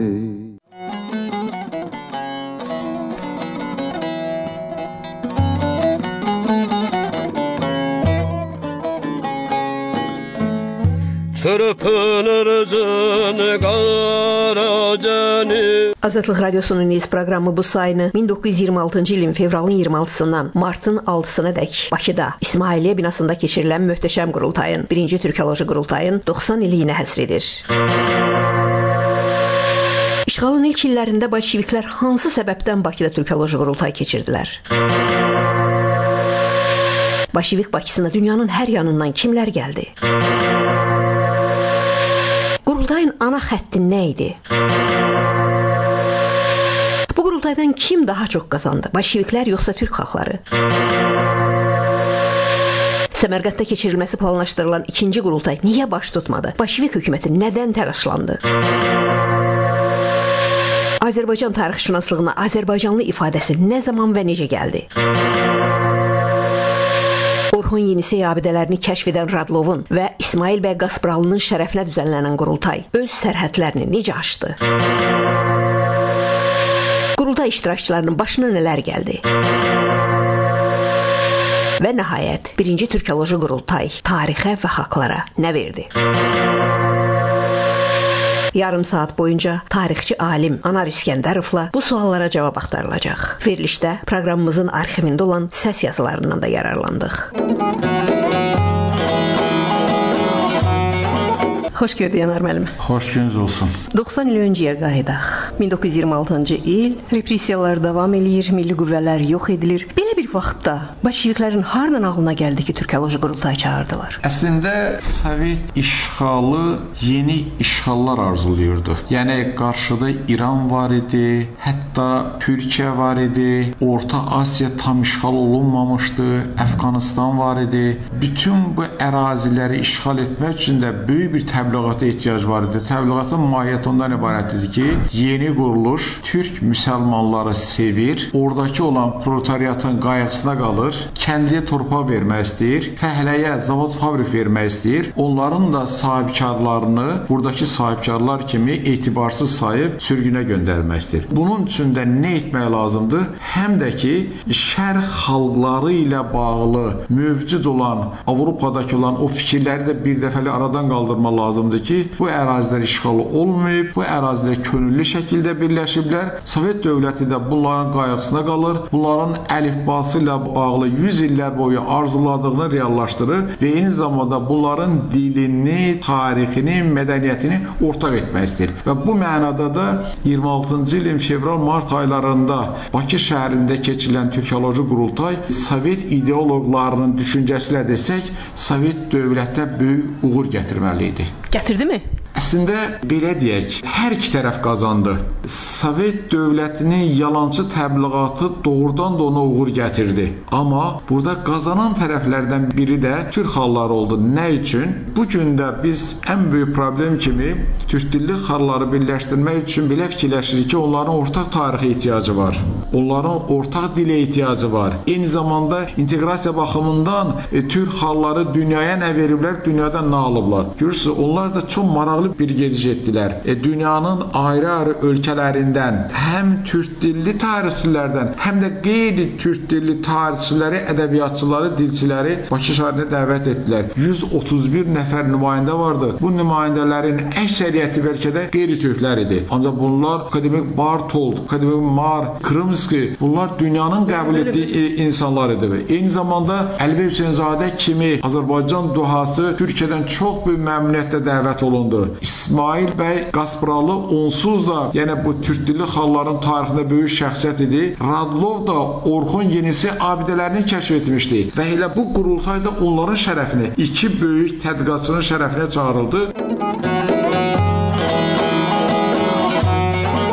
Azadlıq Radiosunun İz proqramı bu sayını min doqquz yüz iyirmi altıncı ilin fevralın iyirmi altısından martın altısına dək Bakıda İsmailiyyə binasında keçirilən möhtəşəm qurultayın, birinci Türkoloji qurultayın doxsan illiyinə həsr edir. İşğalın ilk illərində bolşeviklər hansı səbəbdən Bakıda Türkoloji qurultay keçirdilər? Bolşevik Bakısına dünyanın hər yanından kimlər gəldi? Qurultayın ana xətti nə idi? Bu qurultaydan kim daha çox qazandı? Bolşeviklər yoxsa türk xalqları? Səmərqəddə keçirilməsi planlaşdırılan ikinci qurultay niyə baş tutmadı? Bolşevik hökuməti nədən təlaşlandı? Azərbaycan tarixşünaslığına Azərbaycanlı ifadəsi nə zaman və necə gəldi? Orxon Yenisey abidələrini kəşf edən Radlovun və İsmail bəy Qaspralının şərəfinə düzənlənən qurultay öz sərhədlərini necə aşdı? Qurultay iştirakçılarının başına nələr gəldi? Və nəhayət, birinci Türkoloji qurultay tarixə və xalqlara nə verdi? Yarım saat boyunca tarixçi alim Anar İskəndərovla bu suallara cavab axtarılacaq. Verilişdə proqramımızın arxivində olan səs yazılarından da yararlandıq. Xoş gördük Anar müəllim. Xoş gününüz olsun. doxsan il öncəyə qayıdaq. min doqquz yüz iyirmi altıncı il repressiyalar davam eləyir, milli qüvvələr yox edilir. Belə bir vaxtda bolşeviklərin hardan ağlına gəldi ki, Türkoloji qurultay çağırdılar? Əslində Sovet işğalı yeni işğallar arzulayırdı. Yəni qarşıda İran var idi, hətta Türkiyə var idi, Orta Asiya tam işğal olunmamışdı, Əfqanistan var idi. Bütün bu əraziləri işğal etmək üçün də böyük bir təbliğata ehtiyac var idi. Təbliğatın mahiyyəti ondan ibarət idi ki, yeni quruluş Türk müsəlmanları sevir, oradakı olan proletariatın qayğısına qalır, kəndiyə torpaq vermək istəyir, fəhləyə zavod fabrik vermək istəyir, onların da sahibkarlarını buradakı sahibkarlar kimi etibarsız sayıb sürgünə göndərmək istəyir. Bunun üçün də nə etmək lazımdır? Həm də ki, şərq xalqları ilə bağlı mövcud olan, Avropadakı olan o fikirləri də bir dəfəli aradan qaldırmaq lazımdır ki, bu ərazilər işğalı olmayıb, bu ərazilər könüllü şəkildə birləşiblər. Sovet dövləti də bunların qayğısına qalır, bunların əlifbası ilə bağlı yüz illər boyu arzuladığını reallaşdırır və eyni zamanda bunların dilini, tarixini, mədəniyyətini ortaq etmək istəyir. Və bu mənada da iyirmi altıncı ilin fevral-mart aylarında Bakı şəhərində keçirilən Türkoloji qurultay Sovet ideoloqlarının düşüncəsi ilə desək, Sovet dövlətinə böyük uğur gətirməli idi. Gətirdi mi? Əslində, belə deyək, hər iki tərəf qazandı. Sovet dövlətinin yalançı təbliğatı doğrudan da ona uğur gətirdi. Amma burada qazanan tərəflərdən biri də Türk xalqları oldu. Nə üçün? Bugün də biz ən böyük problem kimi Türk dilli xalqları birləşdirmək üçün belə fikirləşirik ki, onların ortaq tarixə ehtiyacı var. Onların ortaq dilə ehtiyacı var. Eyni zamanda inteqrasiya baxımından e, Türk xalqları dünyaya nə veriblər, dünyadan nə alıblar. Görürsünüz, onlar da çox maraqlı bir gediş etdilər. E, dünyanın ayrı-ayrı ölkələrindən həm türk dilli tarixçilərdən, həm də qeyri-türk dilli tarixçiləri, ədəbiyyatçıları, dilçiləri Bakı şəhərinə dəvət etdilər. yüz otuz bir nəfər nümayəndə vardı. Bu nümayəndələrin əksəriyyəti bəlkə də qeyri-türklər idi. Ancaq bunlar akademik Bartold, akademik Mar, Krımski, bunlar dünyanın qəbul etdiyi insanlar idi. Eyni zamanda Əlibey Hüseynzadə kimi Azərbaycan duhası Türkiyədən çox böyük məmnuniyyətlə dəvət olundu. İsmail bəy Qaspralı onsuz da, yəni bu türk dilli xalqların tarixində böyük şəxsiyyət idi. Radlov da Orxon Yenisey abidələrini kəşf etmişdi və elə bu qurultayda onların şərəfinə, iki böyük tədqiqatçının şərəfinə çağırıldı.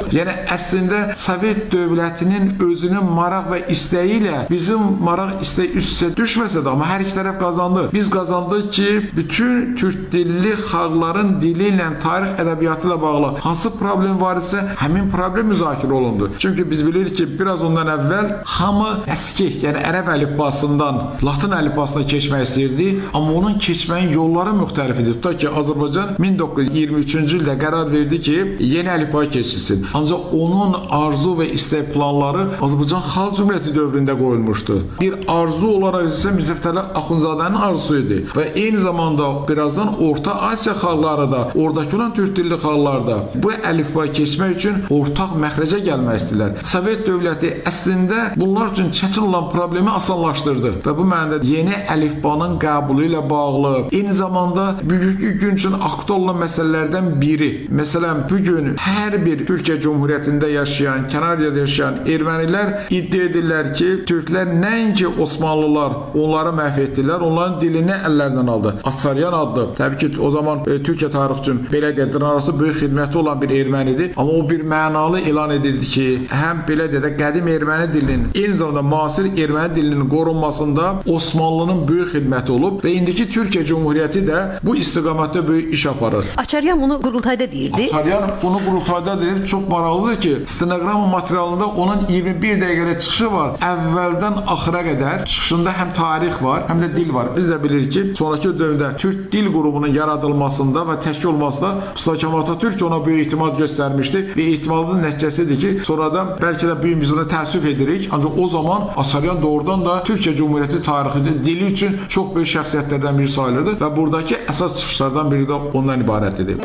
Yəni əslində Sovet dövlətinin özünün maraq və istəyi ilə bizim maraq istəyi üst-üstə düşməsə də, amma hər iki tərəf qazandı. Biz qazandıq ki, bütün türk dilli xalqların dili ilə, tarix ədəbiyyatı ilə bağlı hansı problem var isə həmin problem müzakirə olundu. Çünki biz bilirik ki, biraz ondan əvvəl hamı əski, yəni ərəb əlifbasından Latın əlifbasına keçmək istəyirdi, amma onun keçməyin yolları müxtəlif idi. Tutaq ki, Azərbaycan min doqquz yüz iyirmi üçüncü ildə qərar verdi ki, yeni əlifbaya keçilsin. Ancaq onun arzu və istək planları Azərbaycan Xalq Cümhuriyyəti dövründə qoyulmuşdu. Bir arzu olaraq isə Mirzə Fətəli Axundzadənin arzusu idi və eyni zamanda birazdan Orta Asiya xalqları da, oradakı olan türk dilli xalqlar da bu əlifbaya keçmək üçün ortaq məxrəcə gəlmək istəyirlər. Sovet dövləti əslində bunlar üçün çətin olan problemi asanlaşdırdı və bu mənada yeni əlifbanın qəbulu ilə bağlı, eyni zamanda bugünkü gün üçün aktual olan məsələlərdən biri. Məsələn, bugün hər bir Türkiyə Cumhuriyyətində yaşayan, Kanaryada yaşayan ermənilər iddia edirlər ki, türklər nəinki Osmanlılar onları məhv etdilər, onların dilini əllərindən aldı. Asaryan adlı, təbii ki, o zaman e, Türkiyə tarix üçün belə deyək, dırnaqarası böyük xidməti olan bir ermənidir. Amma o bir mənalı elan edirdi ki, həm belə deyək, qədim erməni dilinin, eyni zamanda müasir erməni dilinin qorunmasında Osmanlının böyük xidməti olub və indiki Türkiyə Cumhuriyyəti də bu istiqamətdə böyük iş aparır. Açaryan bunu qurultayda deyirdi. Açaryan bunu qurultayda deyir. Çox maraqlıdır ki, stenoqram materialında onun iyirmi bir dəqiqəlik çıxışı var. Əvvəldən axıra qədər çıxışında həm tarix var, həm də dil var. Biz də bilirik ki, sonrakı dövrdə Türk Dil Qrupunun yaradılmasında və təşkil olmasında Mustafa Kemal Atatürk ona böyük etimad göstərmişdi və etimadın nəticəsidir ki, sonradan bəlkə də büyük biz ona təəssüf edirik. Ancaq o zaman Açaryan doğrudan da Türkiyə Cumhuriyyəti tarixində dili üçün çox böyük şəxsiyyətlərdən biri sayılırdı və buradakı əsas çıxışlardan biri də ondan ibarət idi.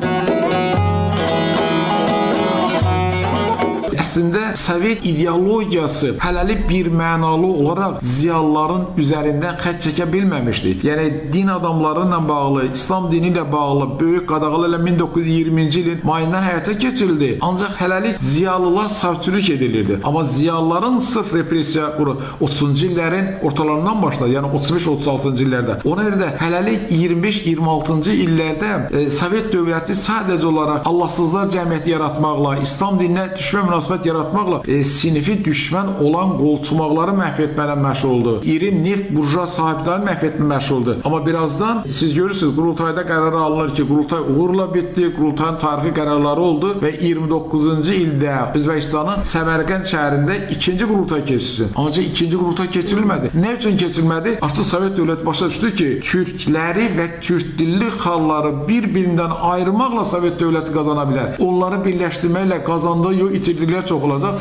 Əslində Sovet ideologiyası hələlik bir mənalı olaraq ziyalıların üzərindən xətt çəkə bilməmişdi. Yəni din adamları ilə bağlı, İslam dini ilə bağlı böyük qadağalarla min doqquz yüz iyirminci ilin mayından həyata keçirildi. Ancaq hələlik ziyalılar savçülük edilirdi. Amma ziyalıların sırf repressiya otuzuncu illərin ortalarından başladı. Yəni otuz beş otuz altıncı illərdə. Ona görə də hələlik iyirmi beş iyirmi altıncı illərdə e, Sovet dövləti sadəcə olaraq Allahsızlar cəmiyyəti yaratmaqla, İslam dininə düşmə münasibət yaratmaqla e, sinifi düşmən olan qolçumaqları məhv etməklə məşğul oldu. İri neft burjua sahiblərini məhv etməklə məşğul oldu. Amma birazdan siz görürsünüz, qurultayda qərar alınır ki, qurultay uğurla bitdi, qurultayın tarixi qərarları oldu və iyirmi doqquzuncu ildə Özbəkistanın Səmərqənd şəhərində ikinci qurultay keçirilsin. Ancaq ikinci qurultay keçirilmədi. Nə üçün keçirilmədi? Artıq Sovet dövləti başa düşdü ki, türkləri və türk dilli xalqları bir-birindən ayırmaqla Sovet dövləti qazana bilər. Onları birləşdirməklə qazandığı yox, itirdikləri çox olacaq.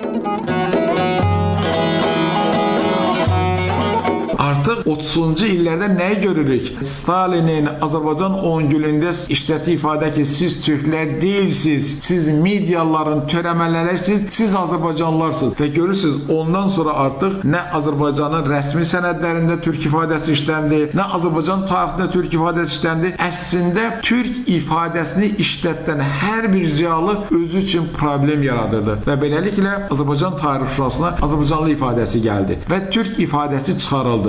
Artıq otuzuncu illərdə nəyi görürük? Stalinin Azərbaycan on günündə işlətdiyi ifadə ki, siz türklər deyilsiniz, siz mediaların törəmələrsiniz, siz Azərbaycanlılarsınız. Və görürsünüz, ondan sonra artıq nə Azərbaycanın rəsmi sənədlərində türk ifadəsi işləndi, nə Azərbaycan tarixində türk ifadəsi işləndi. Əslində, türk ifadəsini işlətdən hər bir ziyalı özü üçün problem yaradırdı. Və beləliklə Azərbaycan tarixşünasına Azərbaycanlı ifadəsi gəldi və türk ifadəsi çıxarıldı.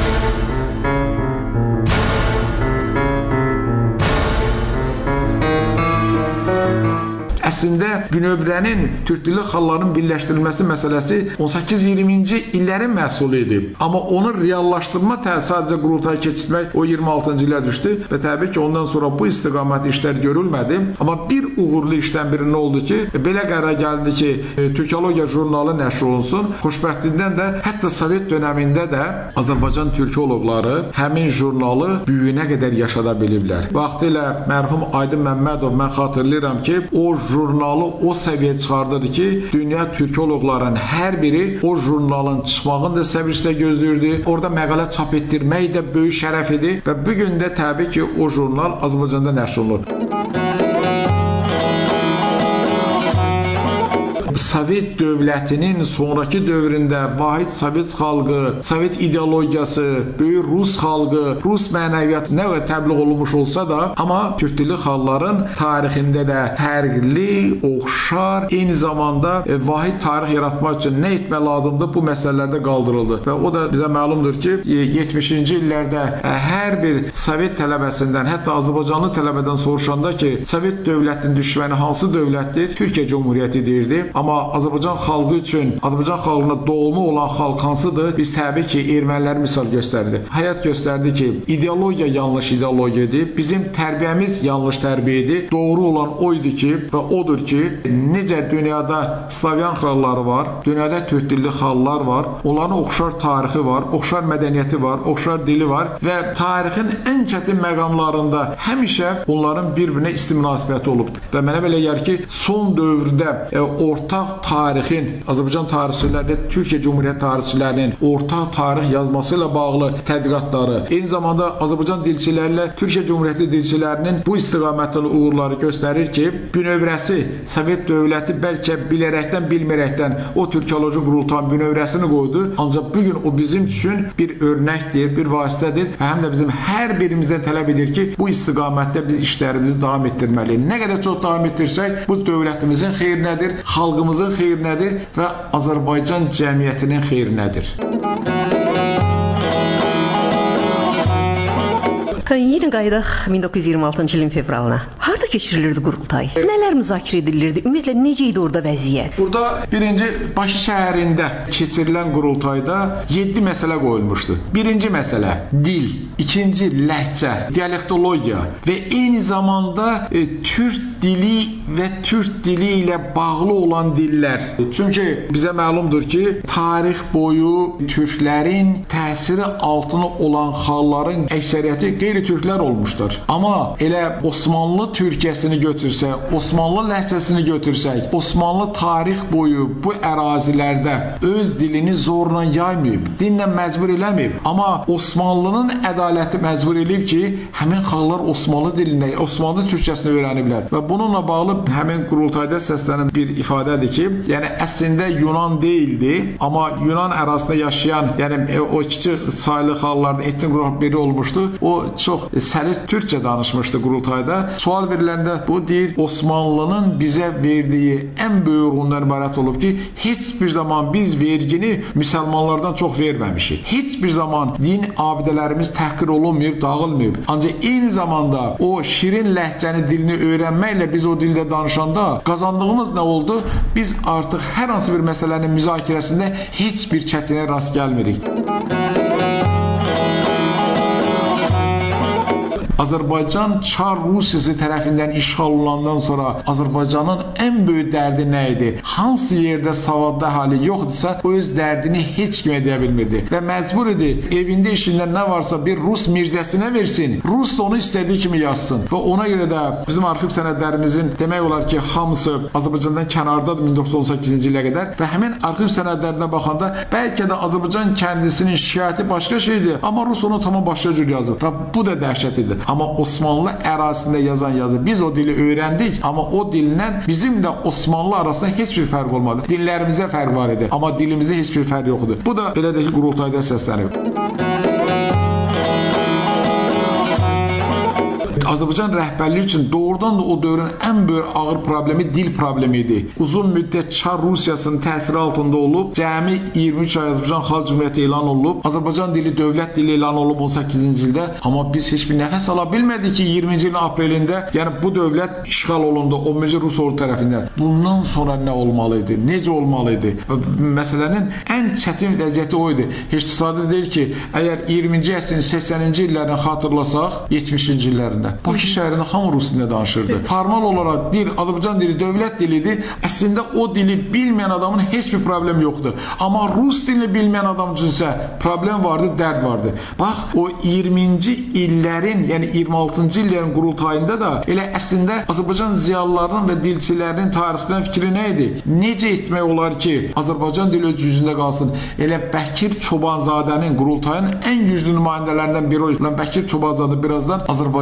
Əslində bünövrənin türk dilli xalqların birləşdirilməsi məsələsi on səkkiz iyirminci illərin məhsulu idi. Amma onu reallaşdırma sadəcə qurultaya keçirmək o iyirmi altıncı ilə düşdü və təbii ki, ondan sonra bu istiqamət işlər görülmədi. Amma bir uğurlu işdən biri nə oldu ki, belə qərar gəldi ki, Türkologiya jurnalı nəşr olunsun. Xoşbəxtlikdən də hətta Sovet dönəmində də Azərbaycan türkoloqları həmin jurnalı büyüyünə qədər yaşada biliblər. Vaxtilə mərhum Aydın Məmmədov, mən xatırlayıram ki, o jurnalı o səviyyəyə çıxardırdı ki, dünya türkoloqların hər biri o jurnalın çıxmağını da səbirlə gözləyirdi. Orada məqalə çap etdirmək də böyük şərəf idi və bu gün də təbii ki, o jurnal Azərbaycanda nəşr olunur. Sovet dövlətinin sonrakı dövründə vahid Sovet xalqı, Sovet ideologiyası, böyük Rus xalqı, Rus mənəviyyatı nə qədər təbliğ olunmuş olsa da, amma türk dilli xalqların tarixində də fərqli, oxşar, eyni zamanda e, vahid tarix yaratmaq üçün nə etmək lazımdır, bu məsələlərdə qaldırıldı. Və o da bizə məlumdur ki, yetmişinci illərdə e, hər bir Sovet tələbəsindən, hətta Azərbaycanlı tələbədən soruşanda ki, Sovet dövlətinin düşməni hansı dövlətdir? Türkiyə Cumhuriyyəti deyirdi. Amma Azərbaycan xalqı üçün, Azərbaycan xalqına doğulma olan xalq hansıdır? Biz təbii ki, erməniləri misal göstərdi. Həyat göstərdi ki, ideologiya yanlış ideologiyadır. Bizim tərbiyəmiz yanlış tərbiyyədir. Doğru olan oydu ki, və odur ki, necə dünyada Slavyan xalqları var, dünyada türk dilli xalqlar var, onların oxşar tarixi var, oxşar mədəniyyəti var, oxşar dili var və tarixin ən çətin məqamlarında həmişə onların bir-birinə isti münasibəti olubdur. Və mənə belə gəlir ki, son dövrdə e, ortaq tarixin, Azərbaycan tarixçiləri, Türkiyə Cumhuriyyət tarixçilərinin ortaq tarix yazması ilə bağlı tədqiqatları, eyni zamanda Azərbaycan dilçiləri ilə Türkiyə Cumhuriyyəti dilçilərinin bu istiqamətli uğurları göstərir ki, bünövrəsi Sovet dövləti bəlkə bilərəkdən, bilmərəkdən o türkoloji qurultayın bünövrəsini qoydu. Ancaq bugün o bizim üçün bir örnəkdir, bir vasitədir və həm də bizim hər birimizdən tələb edir ki, bu istiqamətdə biz işlərimizi davam etdirməliyik. Nə qədər çox davam etdirsək, bu dövlətimizin xeyrinədir, xalqımızın xeyrinədir və Azərbaycan cəmiyyətinin xeyrinədir. Yenə qayıdaq min doqquz yüz iyirmi altıncı ilin fevralına. Harda keçirilirdi qurultay? Nələr müzakirə edilirdi? Ümumiyyətlə necə idi orada vəziyyət? Burada birinci Bakı şəhərində keçirilən qurultayda yeddi məsələ qoyulmuşdu. Birinci məsələ dil, ikinci ləhcə, dialektologiya və eyni zamanda e, türk dili və türk dili ilə bağlı olan dillər. Çünki bizə məlumdur ki, tarix boyu türklərin təsiri altına olan xalqların əksəriyyəti qeyri-türklər olmuşdur. Amma elə Osmanlı Türkiyəsini götürsək, Osmanlı ləhcəsini götürsək, Osmanlı tarix boyu bu ərazilərdə öz dilini zorla yaymayıb, dinlə məcbur eləməyib. Amma Osmanlının ədaləti məcbur eləyib ki, həmin xalqlar Osmanlı dilində, Osmanlı Türkiyəsini öyrəniblər. Və bununla bağlı həmin qurultayda səslənən bir ifadədir ki, yəni əslində Yunan deyildi, amma Yunan ərazisində yaşayan, yəni o kiçik saylı xalqlardan etnik qrup biri olmuşdu. O çox səlis türkçə danışmışdı qurultayda. Sual veriləndə bu deyir, Osmanlının bizə verdiyi ən böyük ondan ibarət olub ki, heç bir zaman biz vergini müsəlmanlardan çox verməmişik. Heç bir zaman din abidələrimiz təhqir olunmayıb, dağılmayıb. Ancaq eyni zamanda o şirin ləhcəni dilini öyrənməklə biz o dildə danışanda qazandığımız nə oldu? Biz artıq hər hansı bir məsələnin müzakirəsində heç bir çətinə rast gəlmirik. Azərbaycan Çar Rusiyası tərəfindən işğal olunandan sonra Azərbaycanın ən böyük dərdi nə idi? Hansı yerdə savadlı hali yoxdursa, o öz dərdini heç kim edə bilmirdi və məcbur idi evində işində nə varsa bir Rus mirzəsinə versin, Rus da onu istədiyi kimi yazsın və ona görə də bizim arxiv sənədlərimizin demək olar ki, hamısı Azərbaycandan kənardadır min doqquz yüz on səkkizinci ilə qədər və həmin arxiv sənədlərinə baxanda bəlkə də Azərbaycan kəndisinin şikayəti başqa şeydir, amma Rus onu tamam başqa cür yazır və bu da dəhşət idi. Amma Osmanlı ərazisində yazan yazı, biz o dili öyrəndik, amma o dildən bizim də Osmanlı arasında heç bir fərq olmadı. Dillərimizdə fərq var idi, amma dilimizdə heç bir fərq yoxdur. Bu da belə də ki, qurultayda səslənib. Azərbaycan rəhbərliyi üçün doğrudan da o dövrün ən böyük ağır problemi dil problemi idi. Uzun müddət Çar Rusiyasının təsiri altında olub, cəmi iyirmi üç ay Azərbaycan Xalq Cümhuriyyəti elan olunub, Azərbaycan dili dövlət dili elan olub on səkkizinci ildə, amma biz heç bir nəfəs ala bilmədik ki, iyirminci ilin aprelində, yəni bu dövlət işğal olundu onuncu Rus ordu tərəfindən. Bundan sonra nə olmalı idi? Necə olmalı idi? Məsələnin ən çətin vəziyyəti o idi. Heç təsadüf deyil ki, əgər iyirminci əsrin səksəninci illərini xatırlasaq, yetmişinci illərində Bakı şəhərində hamı rus dilində danışırdı. Formal olaraq dil, Azərbaycan dili dövlət dilidir. Əslində o dili bilməyən adamın heç bir problem yoxdur. Amma rus dilini bilməyən adam üçünsə problem vardı, dərd vardı. Bax, o iyirminci illərin, yəni iyirmi altıncı illərin qurultayında da elə əslində Azərbaycan ziyalılarının və dilçilərinin tarixçilərin fikri nə idi? Necə etmək olar ki, Azərbaycan dili öz yüzündə qalsın? Elə Bəkir Çobanzadənin qurultayının ən güclü nümayəndələrindən biri olan Bəkir Çobanzadə birazdan Azərbaycan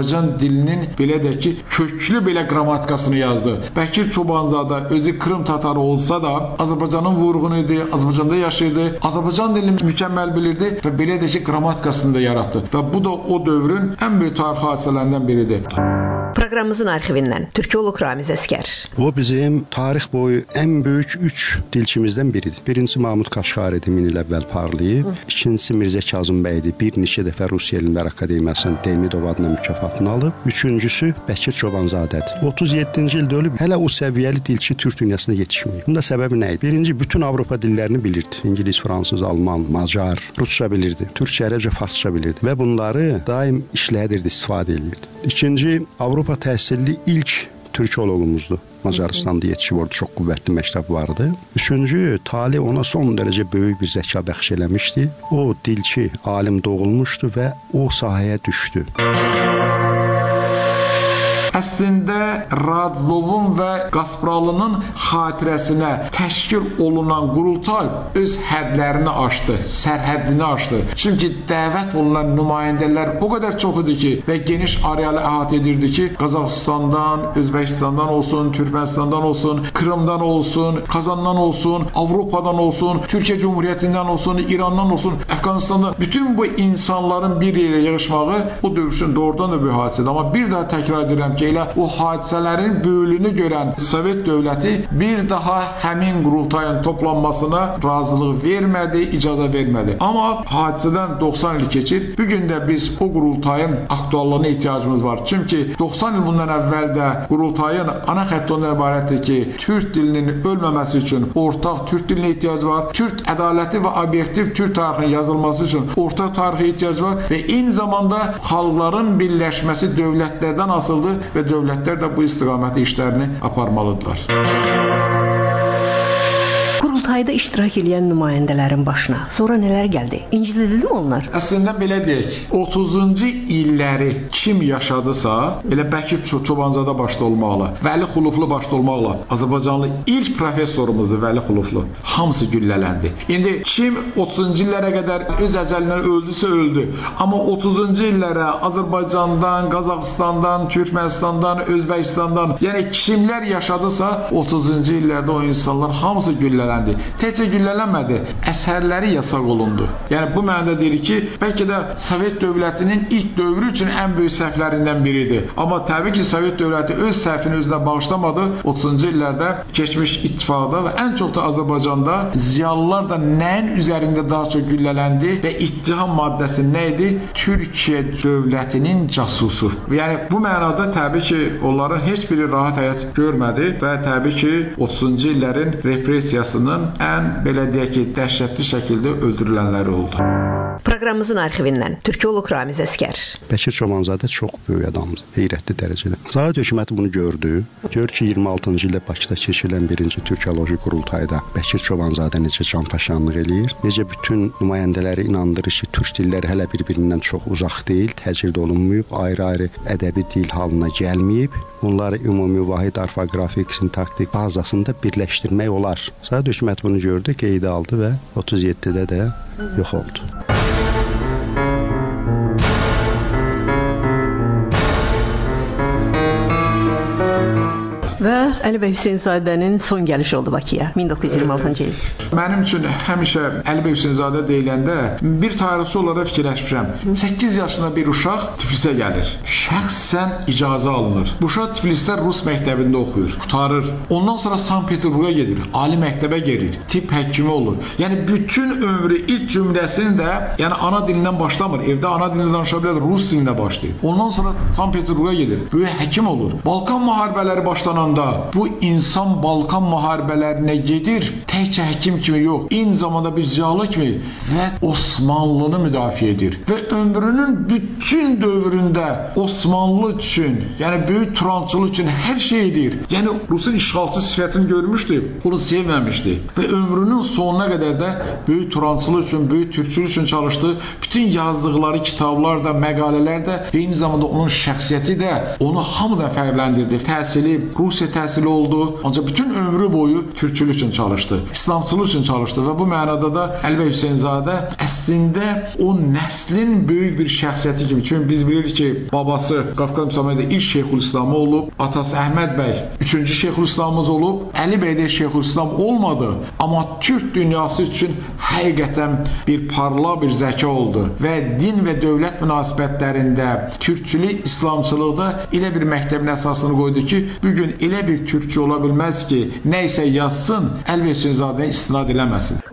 dilinin belə də ki, köklü belə qrammatikasını yazdı. Bəkir Çobanzadə özü Krım tatarı olsa da Azərbaycanın vurğunu idi, Azərbaycanda yaşayırdı, Azərbaycan dilini mükəmməl bilirdi və belə də ki, qrammatikasını da yaratdı. Və bu da o dövrün ən böyük tarixi hadisələrindən biridir. Proqramımızın arxivindən türkoloq Ramiz Əskər. O bizim tarix boyu ən böyük üç dilçimizdən biridir. Birincisi Mahmud Qaşqaridir, min il əvvəl parlayıb. İkincisi Mirzə Kazım bəydir, bir neçə dəfə Rusiya Elmlər Akademiyasının Demidov adına mükafatını alıb. Üçüncüsü Bəkir Çobanzadədir. otuz yeddinci ildə ölüb, hələ o səviyyəli dilçi türk dünyasına yetişməyib. Bunda səbəbi nə idi? Birinci, bütün Avropa dillərini bilirdi. İngilis, fransız, alman, macar, rusca bilirdi, türkçə, ərəbcə, farsça bilirdi və bunları daim işlədirdi, istifadə edirdi. İkinci, Avropa təhsilli ilk türkoloqumuzdur. Macaristanda yetişib orada çox qüvvətli məktəb vardı. Üçüncü, tali ona son dərəcə böyük bir zəka bəxş eləmişdi. O dilçi, alim doğulmuşdu və o sahəyə düşdü. Əslində Radlovun və Qaspralının xatirəsinə təşkil olunan qurultay öz hədlərini aşdı, sərhəddini aşdı. Çünki dəvət olunan nümayəndələr o qədər çox idi ki və geniş arealı əhatə edirdi ki, Qazaxıstandan, Özbəkistandan olsun, Türkmenistandan olsun, Krımdan olsun, Kazandan olsun, Avropadan olsun, Türkiyə Cumhuriyyətindən olsun, İrandan olsun, Əfqanistandan, bütün bu insanların bir yerə yığışmağı o dövr üçün doğrudan da bir hadisədir. Amma bir daha təkrar edirəm ki, elə o hadisələrin böyülünü görən Sovet dövləti bir daha həmin qurultayın toplanmasına razılıq vermədi, icazə vermədi. Amma hadisədən doxsan il keçir. Bugün də biz o qurultayın aktuallığına ehtiyacımız var. Çünki doxsan il bundan əvvəl də qurultayın ana xətti ondan ibarətdir ki, türk dilinin ölməməsi üçün ortaq türk dilinə ehtiyac var. Türk ədalətli və obyektiv türk tarixinin yazılması üçün ortaq tarixə ehtiyac var və eyni zamanda xalqların birləşməsi dövlətlərdən asılıdır və dövlətlər də bu istiqaməti işlərini aparmalıdırlar. Qurultayda iştirak edən nümayəndələrin başına sonra nələr gəldi? İncidildi mi onlar? Əslində belə deyək, otuzuncu illəri kim yaşadısa, elə Bəkir Çobanzadə başda olmaqla, Vəli Xuluflu başda olmaqla, Azərbaycanlı ilk professorumuzdur Vəli Xuluflu. Hamısı güllələndi. İndi kim otuzuncu illərə qədər öz əcəlindən öldüsə öldü. Amma otuzuncu illərə Azərbaycandan, Qazaxıstandan, Türkmenistandan, Özbəkistandan, yəni kimlər yaşadısa, otuzuncu illərdə o insanlar hamısı güllələndi. Təkcə güllələnmədi, əsərləri yasaq olundu. Yəni bu mənada deyir ki, bəlkə də Sovet dövlətinin ilk dövrü üçün ən böyük səhvlərindən biridir. Amma təbii ki, Sovet dövləti öz səhvini özünə bağışlamadı. otuzuncu illərdə keçmiş ittifaqda və ən çox da Azərbaycanda ziyalılar da nəyin üzərində daha çox güllələndi və ittiham maddəsi nə idi? Türkiyə dövlətinin casusu. Yəni bu mənada təbii ki, onların heç biri rahat həyat görmədi və təbii ki, otuzuncu illərin repressiyasının ən, belə deyək ki, dəhşətli şəkildə öldürülənləri oldu. Proqramımızın arxivindən türkoloq Ramiz Əskər. Bəkir Çobanzadə çox böyük adamdır, heyrətli dərəcədə. Sovet hökuməti bunu gördü. Gör ki, iyirmi altıncı ildə Bakıda keçirilən birinci türkoloji qurultayda Bəkir Çobanzadə necə canfəşanlıq eləyir, necə bütün nümayəndələri inandırır ki, türk dilləri hələ bir-birindən çox uzaq deyil, təcrid olunmayıb, ayrı-ayrı ədəbi dil halına gəlməyib. Onları ümumi vahid orfoqrafik, sintaktik bazasında birləşdirmək olar. Sovet hökuməti bunu gördü, qeydə aldı və otuz yeddidə də yox oldu. Və Əli bəy Hüseynzadənin son gəlişi oldu Bakıya min doqquz yüz iyirmi altıncı il. Mənim üçün həmişə Əli bəy Hüseynzadə deyiləndə bir tarixçi olaraq fikirləşmişəm. səkkiz yaşında bir uşaq Tiflisə gəlir. Şəxsən icazə alınır. Bu uşaq Tiflisdə Rus məktəbində oxuyur, qurtarır. Ondan sonra Sankt-Peterburqa gedir, ali məktəbə gedir, tibb həkimi olur. Yəni bütün ömrü ilk cümləsini də, yəni ana dilindən başlamır. Evdə ana dilində danışa bilər, Rus dilində başlayır. Ondan sonra Sankt-Peterburqa gedir, böyük həkim olur. Balkan müharibələri başlanan bu insan Balkan müharibələrinə gedir, təkcə həkim kimi yox, eyni zamanda bir ziyalı kimi və Osmanlını müdafiə edir. Və ömrünün bütün dövründə Osmanlı üçün, yəni böyük turançılıq üçün hər şey edir. Yəni Rusun işğalçı sifətini görmüşdü, onu sevməmişdi. Və ömrünün sonuna qədər də böyük turançılıq üçün, böyük türkçülük üçün çalışdı. Bütün yazdıqları kitablar da, məqalələr də və eyni zamanda onun şəxsiyyəti də onu hamıdan fərqləndirdi. Təhsili Rusiya Rusiya təhsili oldu. Ancaq bütün ömrü boyu türkçülük üçün çalışdı. İslamçılıq üçün çalışdı və bu mənada da Əli bəy Hüseynzadə əslində o nəslin böyük bir şəxsiyyəti kimi. Çünki biz bilirik ki, babası Qafqaz müstəmləkəsində ilk Şeyxülislamı olub, atası Əhməd bəy üçüncü Şeyxülislamımız olub. Əli bəy də Şeyxülislam olmadı, amma Türk dünyası üçün həqiqətən bir parlaq bir zəka oldu və din və dövlət münasibətlərində türkçülük, İslamçılıqda elə bir məktəbin əsasını qoydu ki, bugün elə bir türkçü ola bilməz ki, nə isə yazsın, Əli bəy Hüseynzadəyə istinad eləməsin.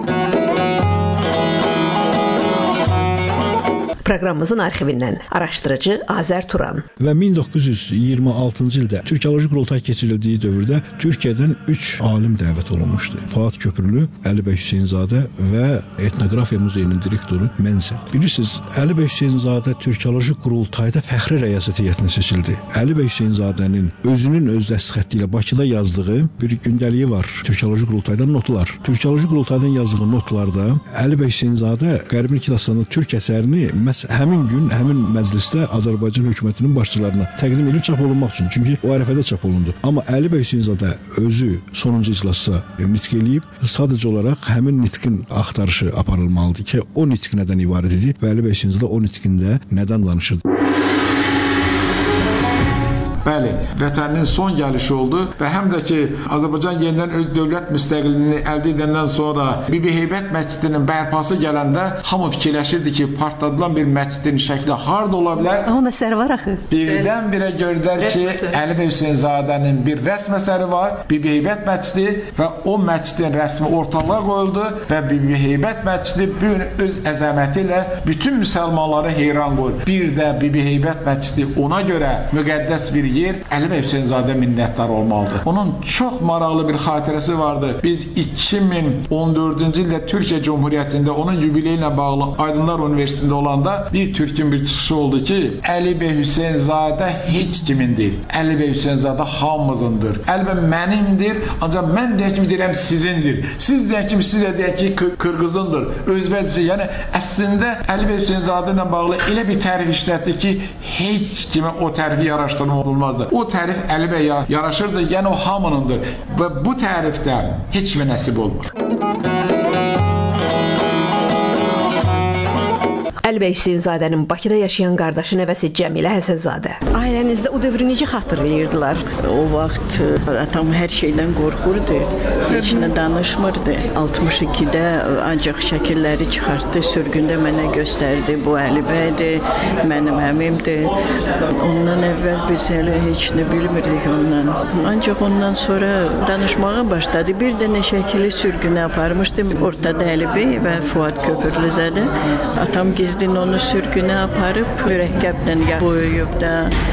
Proqramımızın arxivindən araşdırıcı Azər Turan. Və min doqquz yüz iyirmi altıncı ildə Türkiyoloji Qurultay keçirildiyi dövrdə Türkiyədən üç alim dəvət olunmuşdu. Fuad Köprülü, Əli bəy Hüseynzadə və Etnografiya Muzeyinin direktoru Menzel. Bilirsiniz, Əli bəy Hüseynzadə Türkiyoloji Qurultayda fəxri rəyasət heyətinə seçildi. Əli bəy Hüseynzadənin özünün öz dəstxətti ilə Bakıda yazdığı bir gündəliyi var. Türkiyoloji Qurultaydan notlar. Türkiyoloji Qurultaydan yazdığı notlarda Əli bəy Hüseynzadə Qərbi Kidastanın türk əsərini həmin gün, həmin məclisdə Azərbaycan hökumətinin başçılarına təqdim edilib çap olunmaq üçün. Çünki o ərəfədə çap olundu. Amma Əli bəy Hüseynzadə özü sonuncu iclasda nitq eləyib, sadəcə olaraq həmin nitqin axtarışı aparılmalıdır ki, o nitq nədən ibarət idi və Əli bəy Hüseynzadə o nitqində nədən danışırdı? Bəli, vətəninin son gəlişi oldu və həm də ki, Azərbaycan yenidən öz dövlət müstəqilliyini əldə edəndən sonra Bibi Heybət məscidinin bərpası gələndə hamı fikirləşirdi ki, partladılan bir məscidin şəkli harda ola bilər? Onun əsəri var axı. Birdən-birə gördülər ki, Əli bəy Hüseynzadənin bir rəsm əsəri var, Bibi Heybət məscidi və o məscidin rəsmi ortalığa qoyuldu və Bibi Heybət məscidi bu gün öz əzəməti ilə bütün müsəlmanları heyran qoyur. Bir də Bibi Heybət məscidi ona görə müqəddəs bir yer, Əli bəy Hüseynzadə minnətdar olmalıdır. Onun çox maraqlı bir xatirəsi vardı. Biz iki min on dördüncü ildə Türkiyə Cumhuriyyətində onun yubileyi ilə bağlı Aydınlar Universitetində olanda bir türkün bir çıxışı oldu ki, Əli bəy Hüseynzadə heç kimindir. Əli bəy Hüseynzadə hamımızındır. Əli bəy mənimdir, ancaq mən deyək kimi deyirəm sizindir. Siz deyək kimi siz də deyək ki Qırğızındır. Özbəkcə, yəni əslində Əli bəy Hüseynzadə ilə bağlı elə bir tərif işlətdi ki, heç kimə o tərifi yaraşdırma olmaz. O tərif Əli bəy yaraşırdı, yəni o hamınındır və bu tərifdə heç kimə nəsib olmur. Əli bəy Hüseynzadənin Bakıda yaşayan qardaşı nəvəsi Cəmilə Həsənzadə. Ailənizdə o dövrü necə xatırlayırdılar? O vaxt atam hər şeydən qorxurdu, heç nə danışmırdı. altmış ikidə ancaq şəkilləri çıxartdı, sürgündə mənə göstərdi. Bu Əli bəydir, mənim əmimdir. Ondan əvvəl biz hələ heç nə bilmirdik ondan. Ancaq ondan sonra danışmağa başladı. Bir dənə şəkili sürgünə aparmışdım. Ortada Əli bəy və Fuad Köprülüzadə. Atam gizli onu sürgünə aparıb, mürəkkəblə boyuyub da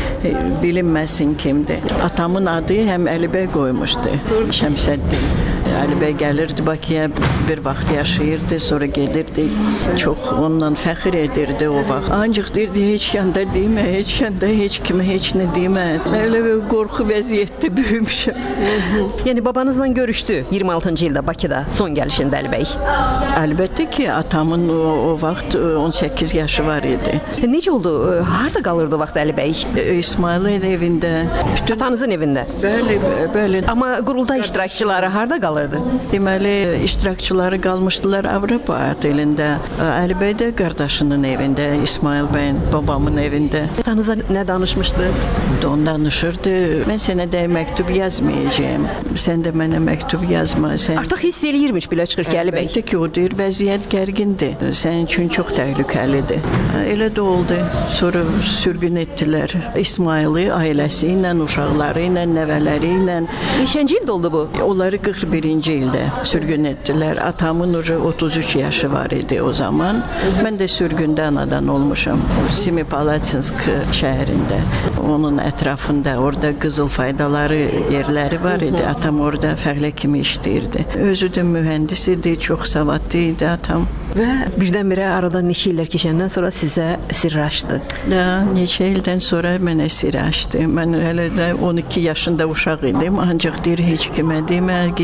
bilinməsin kimdir. Atamın adı həm Əli bəy qoymuşdu, Şəmsəddin. Əli bəy gəlirdi Bakıya, bir vaxt yaşayırdı, sonra gedirdi. Çox ondan fəxr edirdi o vaxt. Ancaq deyirdi, heç yanda demə, heç yanda heç kimə heç nə demə. Elə bir qorxu vəziyyətdə böyümüşəm. Yəni babanızla görüşdü iyirmi altıncı ildə Bakıda, son gəlişində Əli bəy? Əlbəttə ki, atamın o, o vaxt on səkkiz yaşı var idi. Necə oldu? Harada qalırdı o vaxt Əli bəy? İsmailin evində. Atanızın evində? Bəli, bəli. Amma qurultay iştirakçıları harada qalırdı? Deməli, iştirakçıları qalmışdılar Avropa otelində. Əli bəy də qardaşının evində, İsmail bəyin, babamın evində. Atanıza nə danışmışdı? Onu danışırdı. Mən sənə də məktub yazmayacağım. Sən də mənə məktub yazma. Sən... Artıq hiss eləyirmiş belə çıxır ki, Əli bəy. Əlbəttə ki, o deyir, vəziyyət gərgindir. Sənin üçün çox təhlükəlidir. Elə də oldu. Sonra sürgün etdilər. İsmaili ailəsi ilə, uşaqları ilə, nəvələri ilə. Neçənci ildə oldu bu? Onları qırx birinci ildə sürgün etdilər. Atamın otuz üç yaşı var idi o zaman. Mən də sürgündə anadan olmuşam. Semipalatinsk şəhərində. Onun ətrafında, orada qızıl faydaları yerləri var idi. Atam orada fəhlə kimi işləyirdi. Özü də mühəndis idi, çox savadlı idi atam. Və birdən-birə arada neçə illər keçəndən sonra sizə sirraşdı. Da, neçə ildən sonra mənə sirraşdı. Mən hələ də on iki yaşında uşaq idim, ancaq deyir, heç kimə demə, gizlin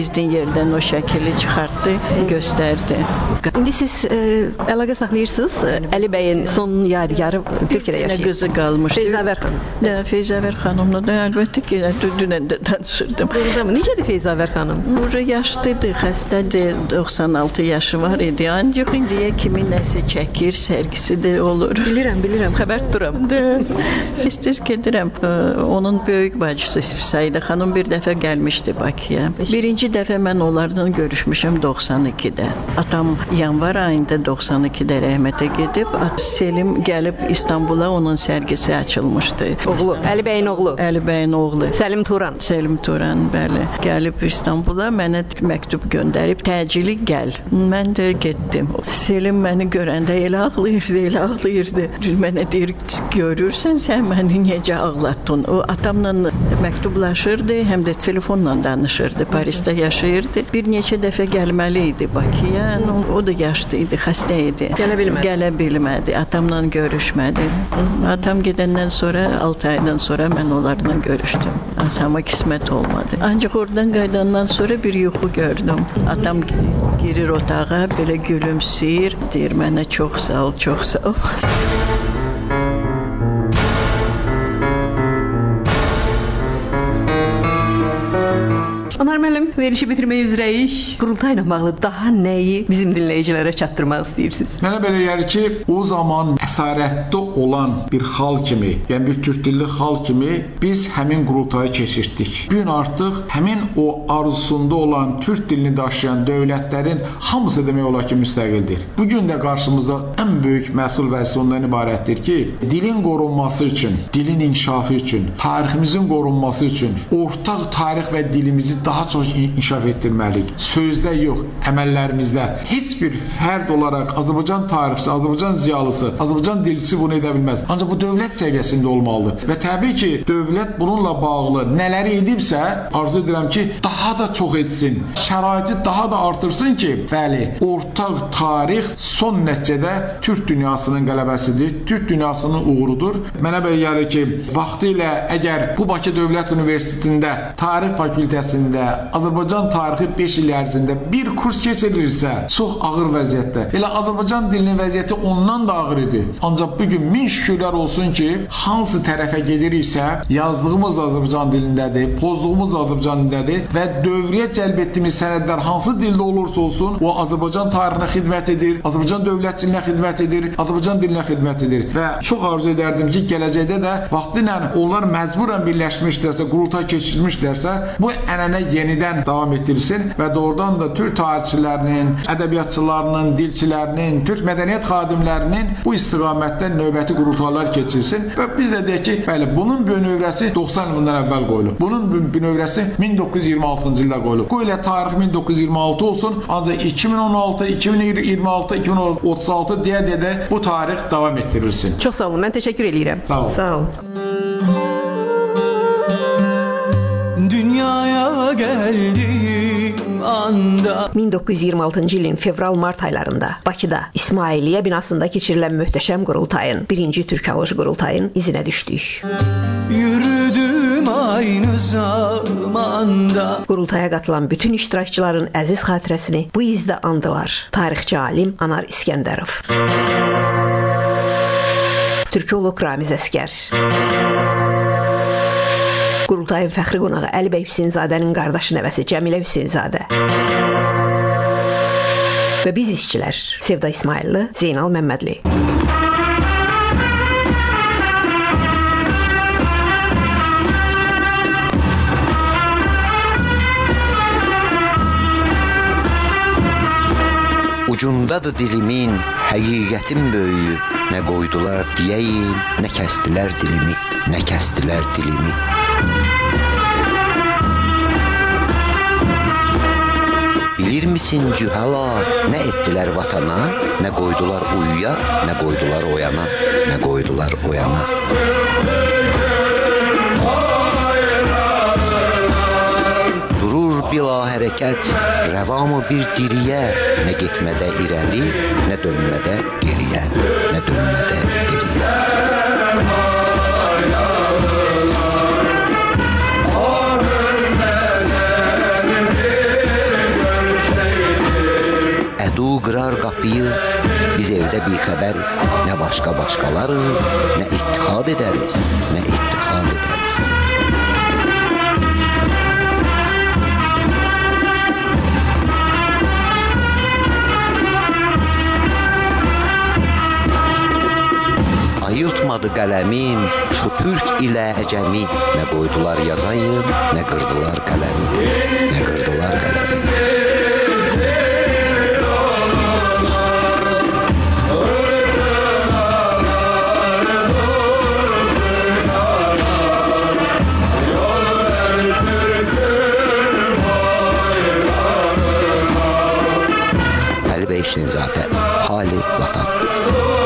yerdən o şəkili çıxartdı, göstərdi. İndi siz ə, əlaqə saxlayırsınız Əli bəyin son yadigarı Türkiyədə yaşayır. Qızı qalmışdı. Feyzavər xanım. Nə, Feyzavər xanımla da əlbəttə ki, dünən də danışırdım. Doğrudanmı? Necədir Feyzavər xanım? Ura yaşlıdır, xəstədir, doxsan altı yaşı var idi. Ancaq indiyə kimi nəsə çəkir, sərgisi də olur. Bilirəm, bilirəm, xəbər tuturam. İstiz gedirəm. Onun böyük bacısı Sayda xanım bir dəfə gəlmişdi Bakıya. Birinci dəfə mən onlarla görüşmüşəm doxsan ikidə. Atam yanvar ayında doxsan ikidə rəhmətə gedib, Selim gəlib İstanbula, onun sərgisi açılmışdı. Oğlu, Əli bəyin oğlu. Əli bəyin oğlu. Səlim Turan. Səlim Turan, bəli. Gəlib İstanbula, mənə məktub göndərib, təcili gəl. Mən də getdim. Selim məni görəndə elə ağlayırdı, elə ağlayırdı. Mənə deyir, görürsən, sən məni necə ağlatdın? O atamla məktublaşırdı, həm də telefonla danışırdı. Parisdə yaşayırdı. Bir neçə dəfə gəlməli idi Bakıya. O da yaşlı idi, xəstə idi. Gələ bilmədi. Gələ bilmədi. Atamla görüşmədi. Atam gedəndən sonra, altı aydan sonra mən onlarla görüşdüm. Atama qismət olmadı. Ancaq oradan qayıdandan sonra bir yuxu gördüm. Atam girir otağa, belə gülümsəyir. Deyir, mənə çox sağ ol, çox sağ ol. Anar müəllim, verilişi bitirmək üzrəyik. Qurultayla bağlı daha nəyi bizim dinləyicilərə çatdırmaq istəyirsiniz? Mənə belə gəlir ki, o zaman əsarətdə olan bir xal kimi, yəni bir türk dilli xal kimi biz həmin qurultayı keçirtdik. Bu gün artıq həmin o arzusunda olan türk dilini daşıyan dövlətlərin hamısı demək olar ki, müstəqildir. Bu gün də qarşımızda ən böyük məsul vəzifə ondan ibarətdir ki, dilin qorunması üçün, dilin inkişafı üçün, tariximizin qorunması üçün ortaq tarix və dilimizi daha çox inkişaf etdirməliyik. Sözdə yox, əməllərimizdə. Heç bir fərd olaraq Azərbaycan tarixçisi, Azərbaycan ziyalısı, Azərbaycan dilçisi bunu edə bilməz. Ancaq bu dövlət səviyyəsində olmalıdır. Və təbii ki, dövlət bununla bağlı nələri edibsə, arzu edirəm ki, daha da çox etsin. Şəraiti daha da artırsın ki, bəli, ortaq tarix son nəticədə Türk dünyasının qələbəsidir, Türk dünyasının uğurudur. Mənə belə gəlir ki, vaxtilə əgər bu Bakı Dövlət Universitetində tarix fakültəsində Azərbaycan tarixi beş il ərzində bir kurs keçirilirsə, çox ağır vəziyyətdə. Elə Azərbaycan dilinin vəziyyəti ondan da ağır idi. Ancaq bugün min şükürlər olsun ki, hansı tərəfə gediriksə, yazdığımız Azərbaycan dilindədir, pozduğumuz Azərbaycan dilindədir və dövrəyə cəlb etdiyimiz sənədlər hansı dildə olursa olsun, o Azərbaycan tarixinə xidmət edir, Azərbaycan dövlətçiliyinə xidmət edir, Azərbaycan dilinə xidmət edir. Və çox arzu edərdim ki, gələcəkdə də vaxtilə onlar məcburən birləşmişlərsə, qurultay keçirmişlərsə, bu ənənə yenidən davam etdirilsin və doğrudan da Türk tarixçilərinin, ədəbiyyatçılarının, dilçilərinin, Türk mədəniyyət xadimlərinin bu istiqamətdə növbəti qurultaylar keçirilsin və biz də deyək ki, bəli, bunun bünövrəsi doxsan ildən əvvəl qoyulub. Bunun bünövrəsi min doqquz yüz iyirmi altıncı ildə qoyulub. Qoy elə tarix min doqquz yüz iyirmi altı olsun, ancaq iki min on altı, iki min iyirmi altı, iki min otuz altı deyə-deyə bu tarix davam etdirilsin. Çox sağ olun, mən təşəkkür edirəm. Sağ olun. Sağ olun. Dünyaya geldiğim anda min doqquz yüz iyirmi altıncı ilin fevral-mart aylarında Bakıda İsmailiyyə binasında keçirilən möhtəşəm qurultayın, birinci Türkoloji qurultayın izinə düşdük. Yürüdüm aynı zamanda. Qurultaya qatılan bütün iştirakçıların əziz xatirəsini bu izdə andılar. Tarixçi alim Anar İskəndərov, türkoloq Ramiz Əskər, Qurultayın fəxri qonağı Əli bəy Hüseynzadənin qardaşı nəvəsi Cəmilə Hüseynzadə və biz işçilər Sevda İsmailli, Zeynal Məmmədli. Ucundadır dilimin, həqiqətin böyüyü. Nə qoydular deyəyim, nə kəstilər dilimi, nə kəstilər dilimi. Bilir misin cühala, nə etdilər vatana, nə qoydular uyuya, nə qoydular oyana, nə qoydular oyana. Durur bila hərəkət, rəvamı bir diriyə, nə getmədə irəli, nə dönmədə geriyə, nə dönmədə geriyə. qırar qapıyı, biz evdə bixəbəriz. Nə başqa başqalarız, nə ittihad edəriz, nə ittihad edəriz. Ayıltmadı qələmim, şu türk ilə əcəmi. Nə qoydular yazayım, nə qırdılar qələmi, nə qırdılar qələmi. Əli bəy Hüseynzadə, Hali Vatan.